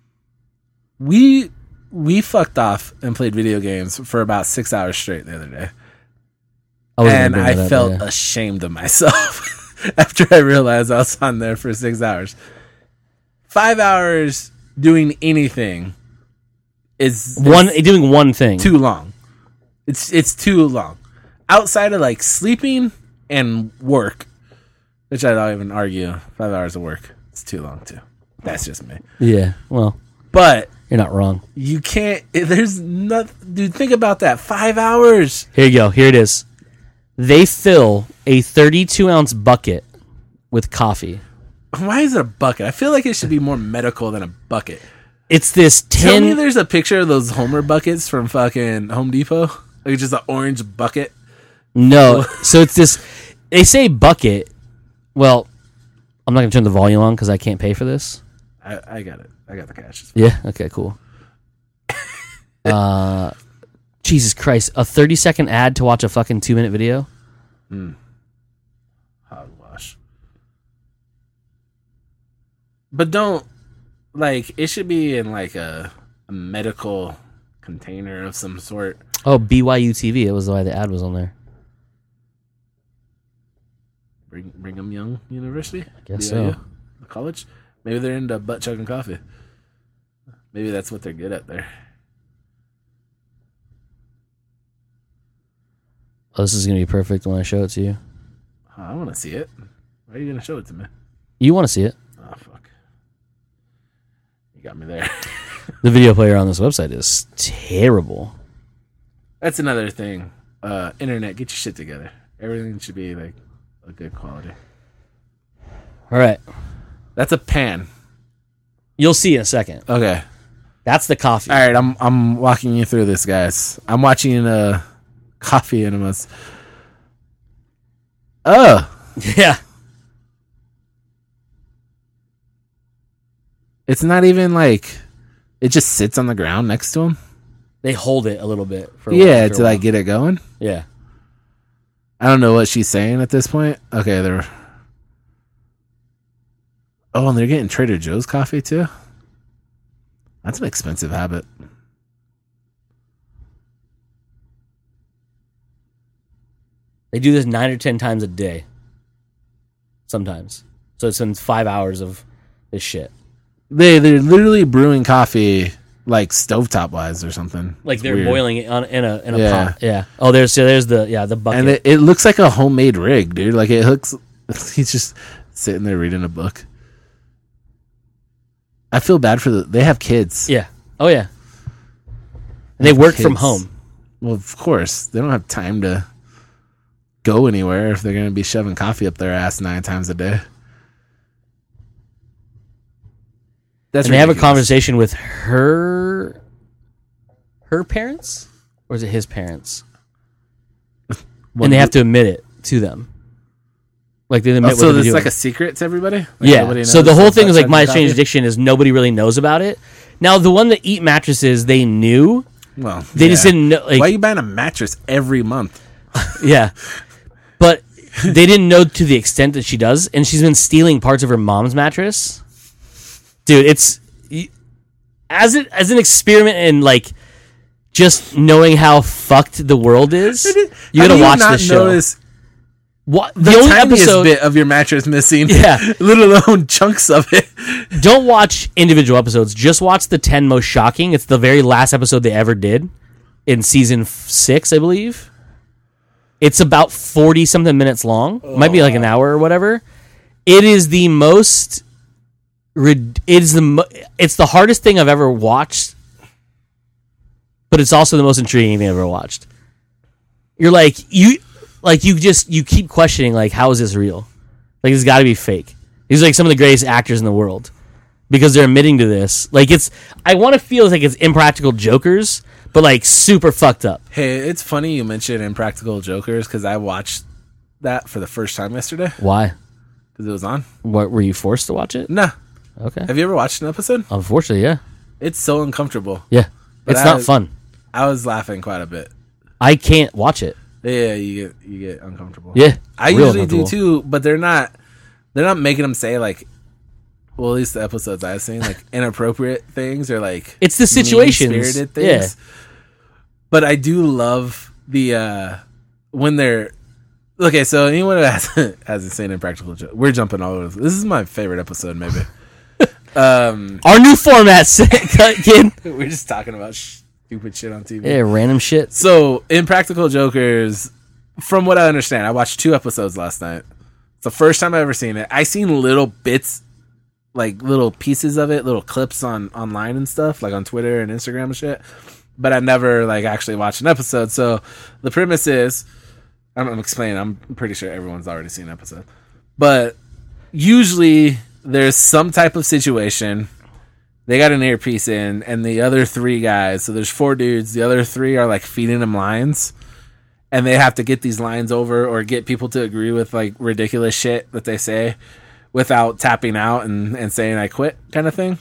We we fucked off and played video games for about six hours straight the other day. I and I up, felt yeah. ashamed of myself after I realized I was on there for six hours. Five hours doing anything is, is one doing one thing too long. It's it's too long. Outside of like sleeping and work, which I don't even argue, five hours of work, it's too long too. That's just me. Yeah, well, but you're not wrong. You can't. There's nothing, dude. Think about that. Five hours. Here you go. Here it is. They fill a thirty-two ounce bucket with coffee. Why is it a bucket? I feel like it should be more medical than a bucket. It's this tin. Tell me there's a picture of those Homer buckets from fucking Home Depot. Like just an orange bucket. No. So it's this. They say bucket. Well, I'm not going to turn the volume on because I can't pay for this. I, I got it. I got the cash. Yeah? Okay, cool. uh, Jesus Christ. A thirty second ad to watch a fucking two minute video? Mm. Hogwash. But don't, like, it should be in, like, a, a medical container of some sort. Oh, B Y U T V. It was why the ad was on there. Bring, Brigham Young University? I guess B Y U? so. The college? Maybe they're into butt chugging coffee. Maybe that's what they're good at there. Oh, this is going to be perfect when I show it to you. Oh, I want to see it. Why are you going to show it to me? You want to see it? Oh, fuck. You got me there. The video player on this website is terrible. That's another thing. Uh, internet, get your shit together. Everything should be, like, a good quality. All right. That's a pan. You'll see in a second. Okay. That's the coffee. All right, I'm I'm walking you through this, guys. I'm watching uh, coffee enemas. Oh. Yeah. It's not even like it just sits on the ground next to him. They hold it a little bit for a yeah while, to like get it going. Yeah. I don't know what she's saying at this point. Okay, they're. Oh, and they're getting Trader Joe's coffee too? That's an expensive habit. They do this nine or ten times a day. Sometimes. So it's in five hours of this shit. They, they're literally brewing coffee like stovetop wise or something. Like it's they're weird. boiling it on, in a in a Yeah. pot. Yeah. Oh, there's so there's the yeah the bucket. And it, it looks like a homemade rig, dude. Like it looks. He's just sitting there reading a book. I feel bad for the. They have kids. Yeah. Oh yeah. And they work kids. From home. Well, of course they don't have time to go anywhere if they're going to be shoving coffee up their ass nine times a day. That's and they ridiculous. Have a conversation with her, her parents, or is it his parents? What, and they have to admit it to them. Like they admit oh, so what it's like a secret to everybody. Like yeah. So the whole thing is like My Strange Addiction is nobody really knows about it. Now the one that eat mattresses they knew. Well, they yeah. just didn't know. Like, why are you buying a mattress every month? Yeah, but they didn't know to the extent that she does, and she's been stealing parts of her mom's mattress. Dude, it's as it as an experiment in like just knowing how fucked the world is. You gotta you watch not this show. Notice What the, the only tiniest episode? bit of your mattress missing. Yeah. Let alone chunks of it. Don't watch individual episodes. Just watch the ten most shocking. It's the very last episode they ever did in season f- six, I believe. It's about forty something minutes long. Oh, Might be like an hour or whatever. It is the most. It is the. Mo- it's the hardest thing I've ever watched, but it's also the most intriguing thing I've ever watched. You're like you. Like, you just, you keep questioning, like, how is this real? Like, it's got to be fake. These are, like, some of the greatest actors in the world. Because they're admitting to this. Like, it's, I want to feel like it's Impractical Jokers, but, like, super fucked up. Hey, it's funny you mentioned Impractical Jokers, because I watched that for the first time yesterday. Why? Because it was on. What, were you forced to watch it? Nah. Okay. Have you ever watched an episode? Unfortunately, yeah. It's so uncomfortable. Yeah. But it's I not was- fun. I was laughing quite a bit. I can't watch it. Yeah, you get you get uncomfortable. Yeah. I real usually do uncomfortable. too, but they're not they're not making them say like, well, at least the episodes I've seen, like inappropriate things or like It's the situations. mean-spirited things. But I do love the uh when they're okay. So anyone who hasn't hasn't seen Impractical Joke, we're jumping all over. This is my favorite episode, maybe. um, Our new format, kid. we're just talking about stupid shit on T V. Yeah, random shit. So, Impractical Jokers, from what I understand, I watched two episodes last night. It's the first time I've ever seen it. I seen little bits, like little pieces of it, little clips on online and stuff, like on Twitter and Instagram and shit. But I never like actually watched an episode. So the premise is, I'm, I'm explaining. I'm pretty sure everyone's already seen an episode, but usually there's some type of situation. They got an earpiece in, and the other three guys, so there's four dudes, the other three are like feeding them lines, and they have to get these lines over or get people to agree with like ridiculous shit that they say without tapping out and, and saying I quit kind of thing.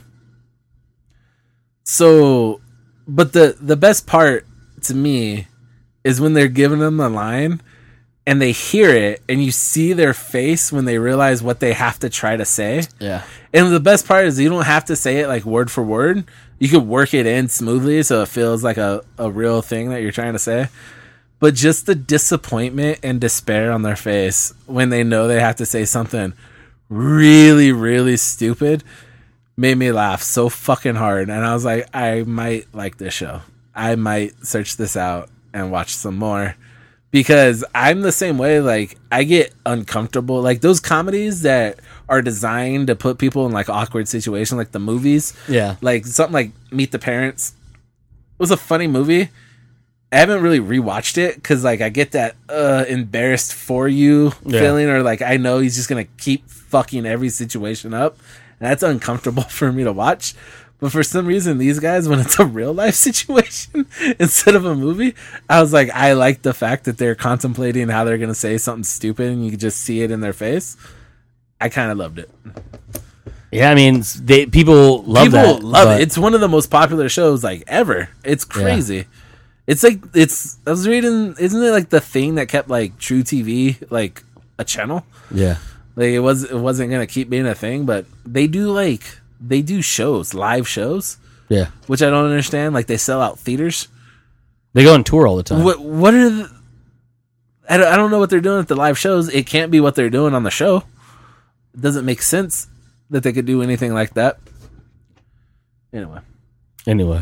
So, but the, the best part to me is when they're giving them the line and they hear it and you see their face when they realize what they have to try to say. Yeah. And the best part is you don't have to say it like word for word. You could work it in smoothly so it feels like a, a real thing that you're trying to say. But just the disappointment and despair on their face when they know they have to say something really, really stupid made me laugh so fucking hard. And I was like, I might like this show. I might search this out and watch some more. Because I'm the same way. Like, I get uncomfortable. Like, those comedies that are designed to put people in, like, awkward situations, like the movies. Yeah. Like, something like Meet the Parents. It was a funny movie. I haven't really rewatched it because, like, I get that uh, embarrassed for you Yeah. feeling. Or, like, I know he's just going to keep fucking every situation up. And that's uncomfortable for me to watch. But for some reason, these guys, when it's a real life situation instead of a movie, I was like, I like the fact that they're contemplating how they're going to say something stupid and you can just see it in their face. I kind of loved it. Yeah, I mean, they people love People that. love but- it. It's one of the most popular shows like ever. It's crazy. It's like, it's, I was reading, isn't it like the thing that kept like True T V, like a channel? Yeah. Like it was, it wasn't going to keep being a thing, but they do like, they do shows, live shows. Yeah. Which I don't understand. Like they sell out theaters. They go on tour all the time. What what are the, I don't, I don't know what they're doing at the live shows. It can't be what they're doing on the show. It doesn't make sense that they could do anything like that. Anyway. Anyway.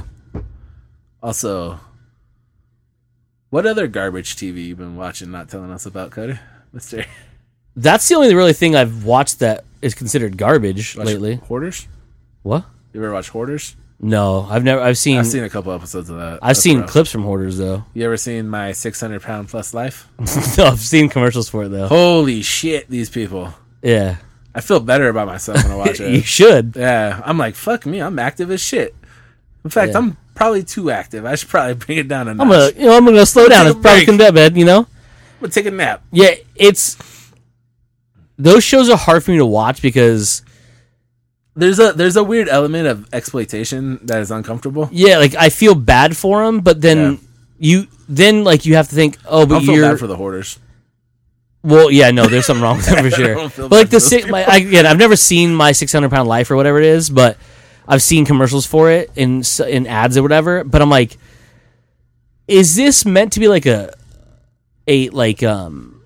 Also, what other garbage T V you been watching not telling us about, Cutter? Mister That's the only really thing I've watched that is considered garbage Watch lately. Hoarders? What? You ever watch Hoarders? No, I've never. I've seen. I've I've seen a couple episodes of that. seen That's rough. clips from Hoarders though. You ever seen my six hundred pound plus life? No, I've seen commercials for it though. Holy shit, these people. Yeah, I feel better about myself when I watch you it. should. Yeah, I'm like, fuck me, I'm active as shit. In fact, Yeah. I'm probably too active. I should probably bring it down a notch. I'm gonna, you know, I'm gonna slow down. Take It's a probably break. come to bed. You know. I'm gonna take a nap. Yeah, it's those shows are hard for me to watch because There's a there's a weird element of exploitation that is uncomfortable. yeah, like I feel bad for them, but then Yeah. you then like you have to think, oh, I but don't feel you're bad for the hoarders. well, yeah, no, there's something wrong with them for sure. don't feel But like bad the for those six, my, I, again, I've never seen my six hundred pound life or whatever it is, but I've seen commercials for it in s- in ads or whatever. But I'm like, is this meant to be like a a like um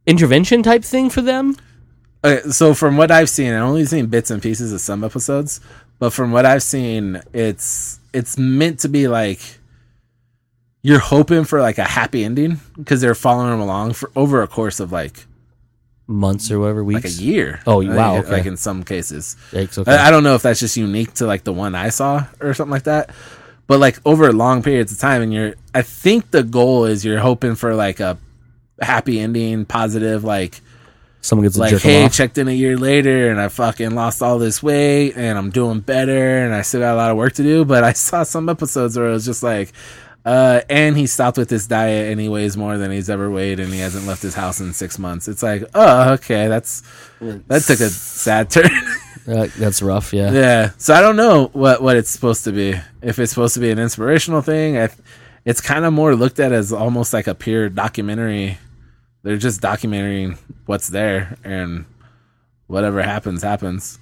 intervention type thing for them. Okay, so from what I've seen, I've only seen bits and pieces of some episodes, but from what I've seen, it's it's meant to be like you're hoping for like a happy ending because they're following them along for over a course of like months or whatever, weeks, like a year. Oh like, wow! Okay. Like in some cases, Yikes, okay. I, I don't know if that's just unique to like the one I saw or something like that, but like over long periods of time, and you're I think the goal is you're hoping for like a happy ending, positive, like. Someone gets a Like, jerk hey, off. checked in a year later and I fucking lost all this weight and I'm doing better and I still got a lot of work to do. But I saw some episodes where it was just like, uh, and he stopped with this diet and he weighs more than he's ever weighed and he hasn't left his house in six months. It's like, oh, okay, that's that took a sad turn. Uh, that's rough, yeah. Yeah. So I don't know what, what it's supposed to be. If it's supposed to be an inspirational thing, I, it's kind of more looked at as almost like a pure documentary. They're just documenting what's there, and whatever happens, happens.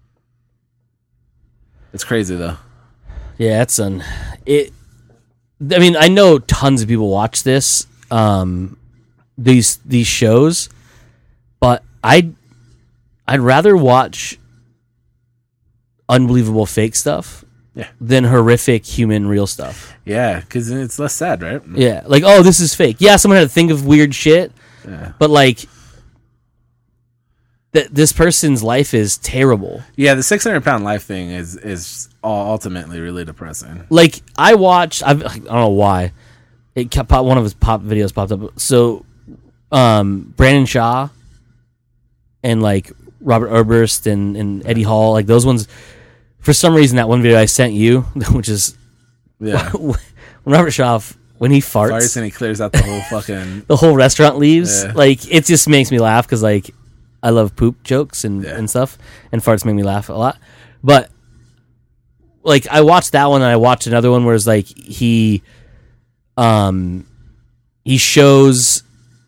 It's crazy, though. Yeah, it's an it. I mean, I know tons of people watch this, um, these these shows, but I I'd rather watch unbelievable fake stuff, yeah, than horrific human real stuff. Yeah, because it's less sad, right? Yeah, like, oh, this is fake. Yeah, someone had to think of weird shit. Yeah. But like, th- this person's life is terrible. Yeah, the six hundred pound life thing is is ultimately really depressing. Like, I watched, I've, I don't know why, it kept, one of his pop videos popped up. So, um, Brandon Shaw and like Robert Oberst and, and Eddie Hall, like those ones. For some reason, that one video I sent you, which is Yeah, when Robert Shaw, when he farts, farts and he clears out the whole fucking. the whole restaurant leaves. Yeah. Like, it just makes me laugh because like I love poop jokes and, Yeah. and stuff, and farts make me laugh a lot. But like, I watched that one and I watched another one where it's like he, um, he shows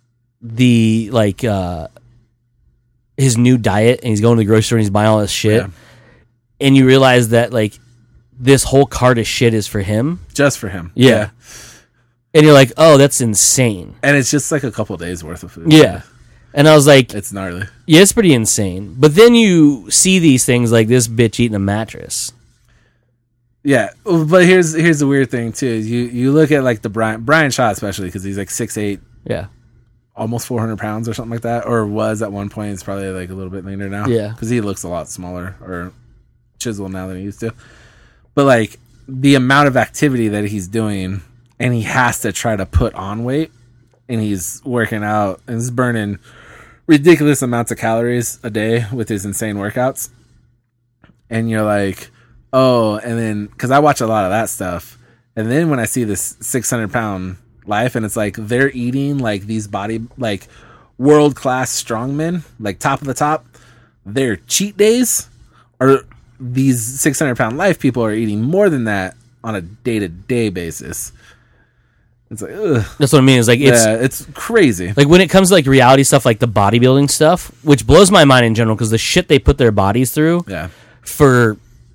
the like uh his new diet and he's going to the grocery store and he's buying all this shit, Yeah. and you realize that like this whole cart of shit is for him. Just for him. Yeah. And you're like, oh, that's insane. And it's just like a couple days worth of food. Yeah. And I was like, It's gnarly. yeah, it's pretty insane. But then you see these things like this bitch eating a mattress. Yeah, but here's here's the weird thing too. You you look at like the Brian Brian Shaw especially because he's like six eight, Yeah. almost four hundred pounds or something like that, or was at one point. It's probably like a little bit leaner now. Yeah. because he looks a lot smaller or chiseled now than he used to. But like the amount of activity that he's doing, and he has to try to put on weight, and he's working out and he's burning ridiculous amounts of calories a day with his insane workouts. And you're like, oh, and then because I watch a lot of that stuff, and then when I see this six hundred pound life, and it's like they're eating like these body like world class strongmen, like top of the top, their cheat days are these six hundred pound life people are eating more than that on a day to day basis. It's like, ugh. That's what I mean. It's like, it's Yeah, it's crazy. like when it comes to like reality stuff, like the bodybuilding stuff, which blows my mind in general because the shit they put their bodies through Yeah, for,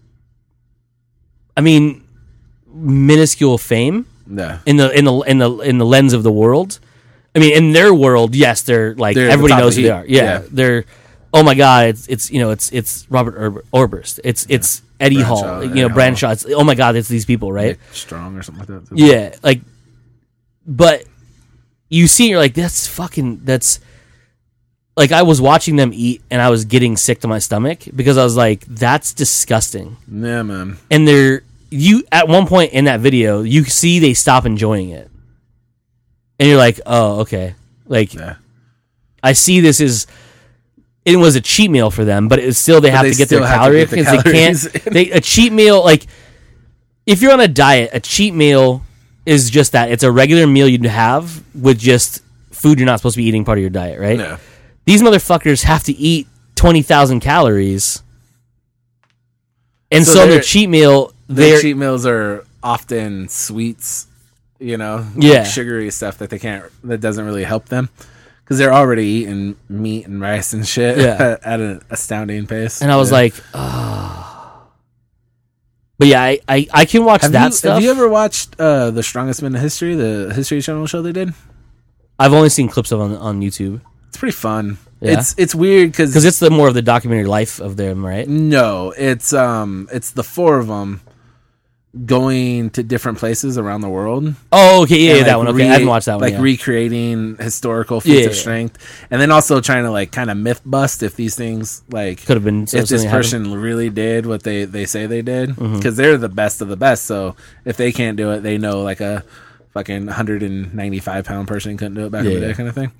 I mean, minuscule fame yeah. in the in the in the in the lens of the world. I mean, in their world, yes, they're like They're the everybody top knows of who the they are. heap. Yeah, Yeah. they're. Oh my god, it's it's you know it's it's Robert Orb- Orberst. It's it's Eddie Bradshaw, Hall. You Eddie know, Hall. Bradshaw. It's, oh my god, it's these people, right? Nick Strong or something like that. Too. Yeah, like, but you see, you're like, that's fucking, that's, like, I was watching them eat and I was getting sick to my stomach because I was like, that's disgusting. Yeah, man. And they're, you, at one point in that video, you see they stop enjoying it. And you're like, oh, okay. Like, Yeah. I see this as, it was a cheat meal for them, but it's still, they have they to get their still have to calorie get the because they calories can't, in. they, a cheat meal, like, if you're on a diet, a cheat meal is just that. It's a regular meal you'd have with just food you're not supposed to be eating part of your diet, right? Yeah. These motherfuckers have to eat twenty thousand calories. And So so, their they're- cheat meal, Their they're, cheat meals are often sweets, you know, Yeah. like sugary stuff that they can't, that doesn't really help them because they're already eating meat and rice and shit Yeah. at an astounding pace. and I was Yeah. like, oh. But yeah, I, I, I can watch have that you, stuff. Have you ever watched uh, The Strongest Men in History, the History Channel show they did? I've only seen clips of it on, on YouTube. It's pretty fun. Yeah. It's it's weird because Because it's the more of the documentary life of them, right? no, it's um it's the four of them going to different places around the world. Oh, okay, yeah, and, yeah, that like, one. Okay, re- I haven't watched that one. Like yet. recreating historical feats Yeah, of yeah. strength, and then also trying to like kind of myth bust if these things like Could have been if this something happened. person really did what they they say they did, because Mm-hmm. they're the best of the best. So if they can't do it, they know like a fucking one hundred ninety-five pound person couldn't do it back in Yeah, the day, yeah. kind of thing.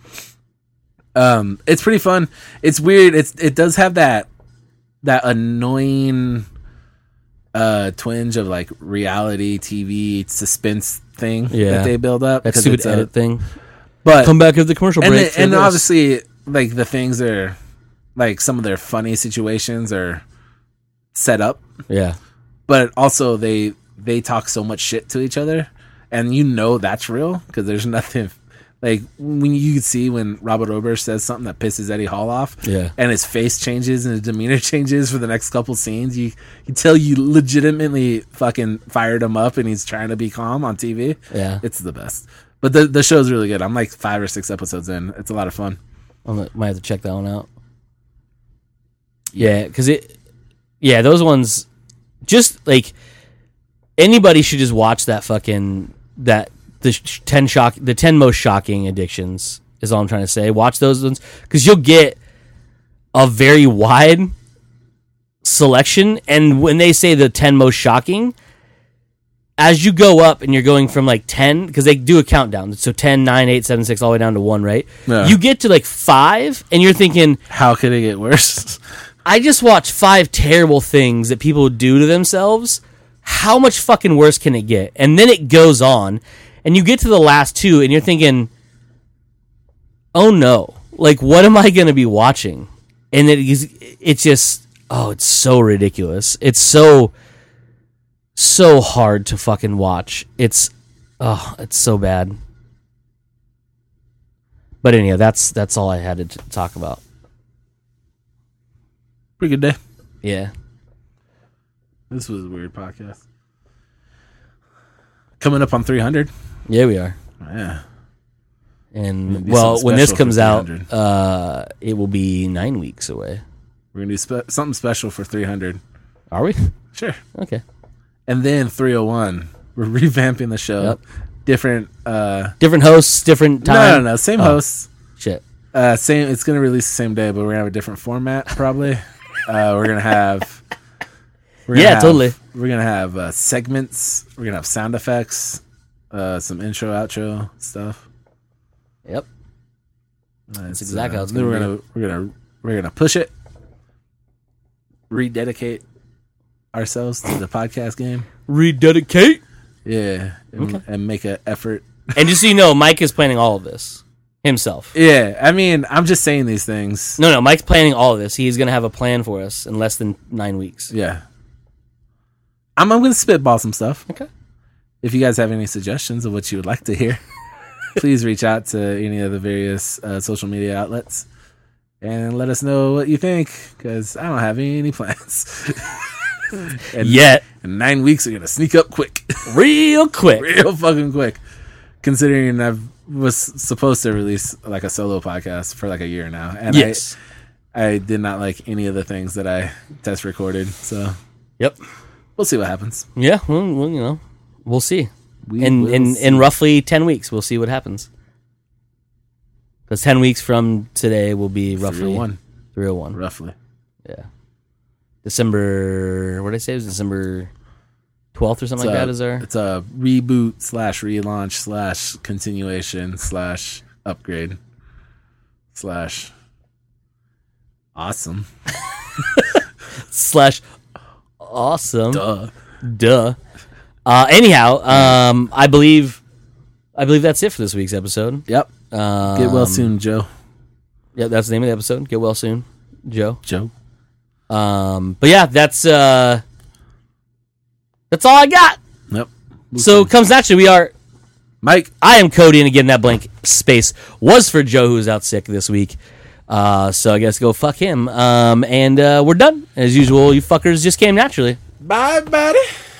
Um, it's pretty fun. It's weird. It's it does have that that annoying uh twinge of like reality T V suspense thing Yeah. that they build up. That 'cause stupid it's a- edit thing. but Come back at the commercial and break. then- for and this. obviously like the things are like some of their funny situations are set up, yeah, but also they they talk so much shit to each other, and you know that's real because there's nothing like when you see when Robert Ober says something that pisses Eddie Hall off, Yeah. and his face changes and his demeanor changes for the next couple scenes. You you tell you legitimately fucking fired him up, and he's trying to be calm on T V. yeah. It's the best. But the the show's really good. I'm like five or six episodes in. It's a lot of fun. I might have to check that one out. Yeah, because it, yeah, those ones, just like anybody should just watch that fucking that the sh- ten shock the ten most shocking addictions is all I'm trying to say. Watch those ones because you'll get a very wide selection, and when they say the ten most shocking, as you go up and you're going from like ten, because they do a countdown, so ten, nine, eight, seven, six, all the way down to one, right? Yeah. You get to like five, and you're thinking, How could it get worse? I just watched five terrible things that people do to themselves. How much fucking worse can it get? And then it goes on, and you get to the last two, and you're thinking, oh no, like what am I going to be watching? And it is, it's just, oh, it's so ridiculous. It's so, so hard to fucking watch. It's, oh, it's so bad. But anyhow, that's that's all I had to t- talk about. Pretty good day. Yeah. This was a weird podcast. Coming up on three hundred. Yeah, we are. Yeah. And do well, something when this special for comes out, three hundred. uh, it will be nine weeks away. We're going to do spe- something special for three hundred. Are we? Sure. Okay. And then three oh one. We're revamping the show. Yep. Different. Uh, Different hosts, different time. no, no, no. Same Oh. hosts. Shit. Uh, same. It's going to release the same day, but we're going to have a different format probably. uh, we're going to have. We're gonna Yeah, have- totally. We're going to have uh, segments. We're going to have sound effects. Uh, some intro, outro stuff. Yep. That's exactly how it's then gonna we're gonna we're gonna we're gonna push it, rededicate ourselves to the podcast game. Rededicate. Yeah, and, Okay. and make an effort. And just so you know, Mike is planning all of this himself. Yeah, I mean, I'm just saying these things. No, no, Mike's planning all of this. He's going to have a plan for us in less than nine weeks. Yeah, I'm I'm gonna spitball some stuff. Okay. If you guys have any suggestions of what you would like to hear, please reach out to any of the various uh, social media outlets and let us know what you think. Because I don't have any plans. and, Yet. and nine weeks are gonna sneak up quick. Real quick. Real fucking quick. Considering I was supposed to release like a solo podcast for like a year now, and Yes. I, I did not like any of the things that I test recorded. So Yep. we'll see what happens. Yeah, well, well you know, we'll see. We in will in, see. in roughly ten weeks, we'll see what happens. Because ten weeks from today will be roughly three oh one, three oh one. roughly. Yeah. December, what did I say? It was December twelfth or something It's like a- that, is there? It's a reboot slash relaunch slash continuation slash upgrade slash awesome. Slash awesome. Duh. Duh. Uh, anyhow, um, I believe I believe that's it for this week's episode. Yep. Um, Get well soon, Joe. Yeah, that's the name of the episode. Get well soon, Joe. Joe. Um, but yeah, that's uh, that's all I got. Yep. So comes naturally, we are. Mike. I am Cody, and again, that blank space was for Joe, who's out sick this week. Uh, so I guess go fuck him. Um, and uh, we're done as usual. You fuckers just came naturally. Bye, buddy.